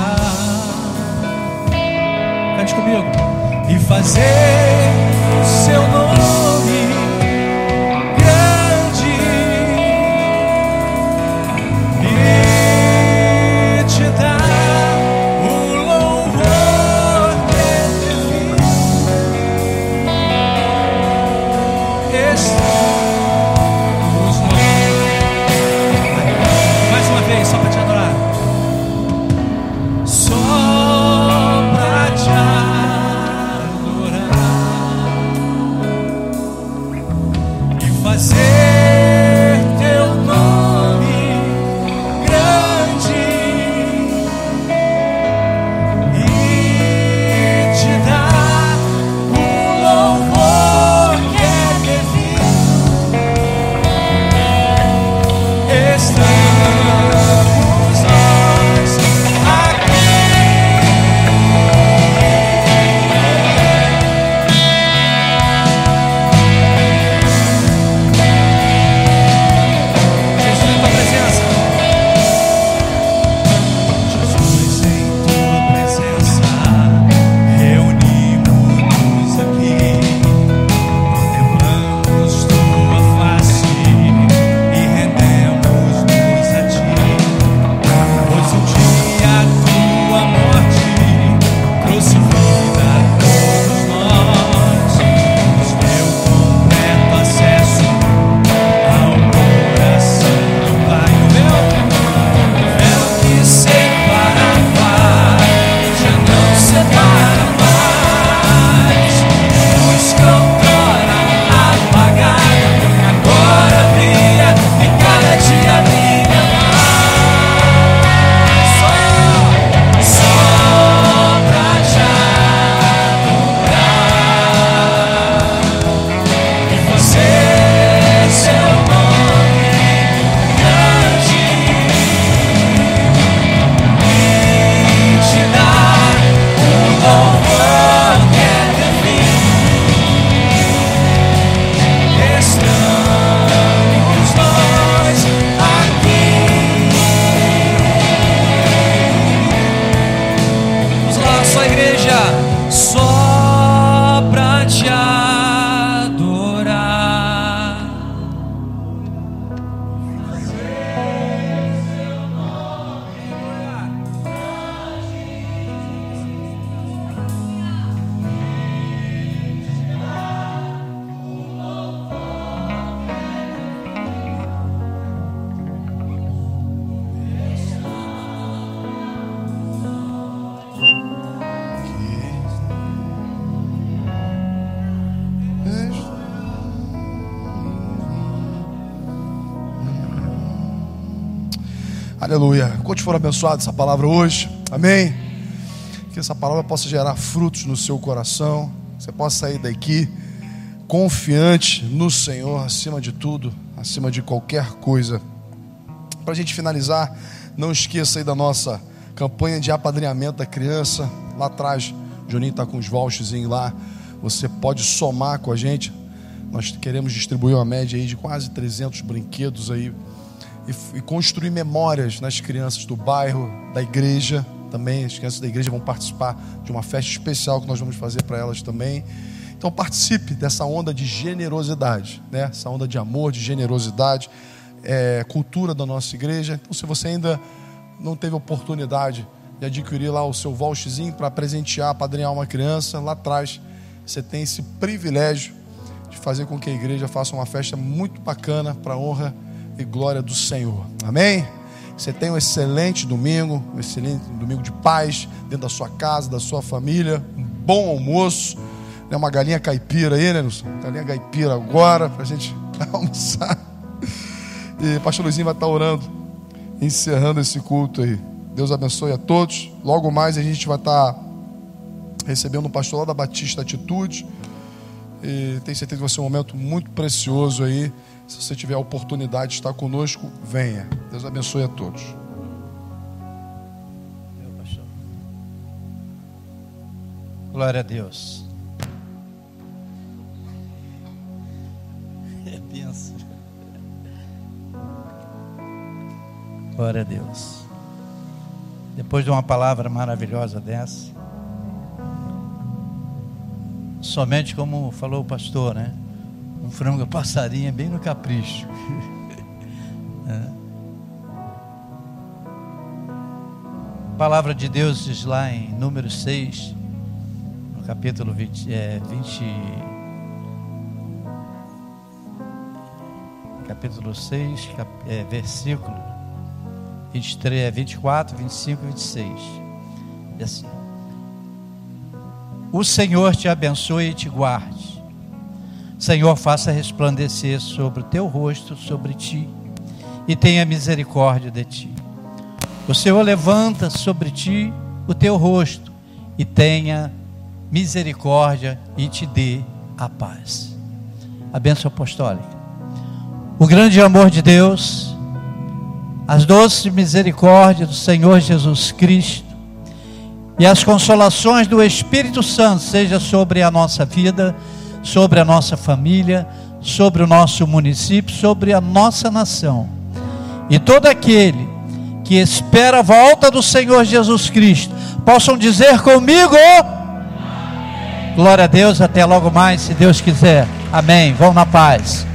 cante comigo. E fazer o Seu nome grande e te dar o louvor que é devido. Estamos nós. Mais uma vez, só para te adorar. Só pra te adorar e fazer Teu nome grande e te dar o louvor que é devido. Estamos nós aqui. Jesus, em Tua presença. Jesus, em Tua presença, reunimos-nos aqui, contemplamos Tua face e rendemos-nos a Ti. Pois um dia a Tua morte trouxe vida a todos nós, nos deu completo acesso ao coração do Pai. O véu que separava já não separa mais. Luz que outrora apagada agora brilha e cada dia brilha mais. Só, só pra te adorar e fazer Seu nome grande e te dar o louvor que é devido. Estamos nós aqui. Vamos lá, só igreja. Só pra te adorar. Aleluia. Quantos foram abençoados essa palavra hoje? Amém? Que essa palavra possa gerar frutos no seu coração. Você possa sair daqui confiante no Senhor, acima de tudo, acima de qualquer coisa. Para a gente finalizar, não esqueça aí da nossa campanha de apadrinhamento da criança. Lá atrás, o Juninho está com os vouchers lá. Você pode somar com a gente. Nós queremos distribuir uma média aí de quase trezentos brinquedos aí e, e construir memórias nas crianças do bairro, da igreja também. As crianças da igreja vão participar de uma festa especial que nós vamos fazer para elas também. Então participe dessa onda de generosidade, né? Essa onda de amor, de generosidade, é, cultura da nossa igreja. Então, se você ainda não teve oportunidade e adquirir lá o seu voucherzinho para presentear, apadrinhar uma criança, lá atrás você tem esse privilégio de fazer com que a igreja faça uma festa muito bacana para a honra e glória do Senhor. Amém? Você tem um excelente domingo, um excelente domingo de paz dentro da sua casa, da sua família, um bom almoço, né? Uma galinha caipira aí, né, Nilson? Galinha caipira agora para a gente almoçar. E o pastor Luizinho vai estar orando, encerrando esse culto aí. Deus abençoe a todos. Logo mais a gente vai estar recebendo um pastor lá da Batista Atitude. E tenho certeza que vai ser um momento muito precioso aí. Se você tiver a oportunidade de estar conosco, venha. Deus abençoe a todos. Glória a Deus. É benção. Glória a Deus. Depois de uma palavra maravilhosa dessa, somente como falou o pastor, né? Um frango passarinho bem no capricho. É. A palavra de Deus diz lá em Números seis, no capítulo vinte, é, vinte, capítulo seis, cap, é, versículo vinte e três, vinte e quatro, vinte e cinco e vinte e seis. E assim: o Senhor te abençoe e te guarde. Senhor, faça resplandecer sobre o teu rosto, sobre ti, e tenha misericórdia de ti. O Senhor levanta sobre ti o teu rosto, e tenha misericórdia, e te dê a paz. A bênção apostólica. O grande amor de Deus, as doces misericórdias do Senhor Jesus Cristo, e as consolações do Espírito Santo, seja sobre a nossa vida, sobre a nossa família, sobre o nosso município, sobre a nossa nação. E todo aquele que espera a volta do Senhor Jesus Cristo, possam dizer comigo: amém. Glória a Deus, até logo mais, se Deus quiser. Amém. Vão na paz.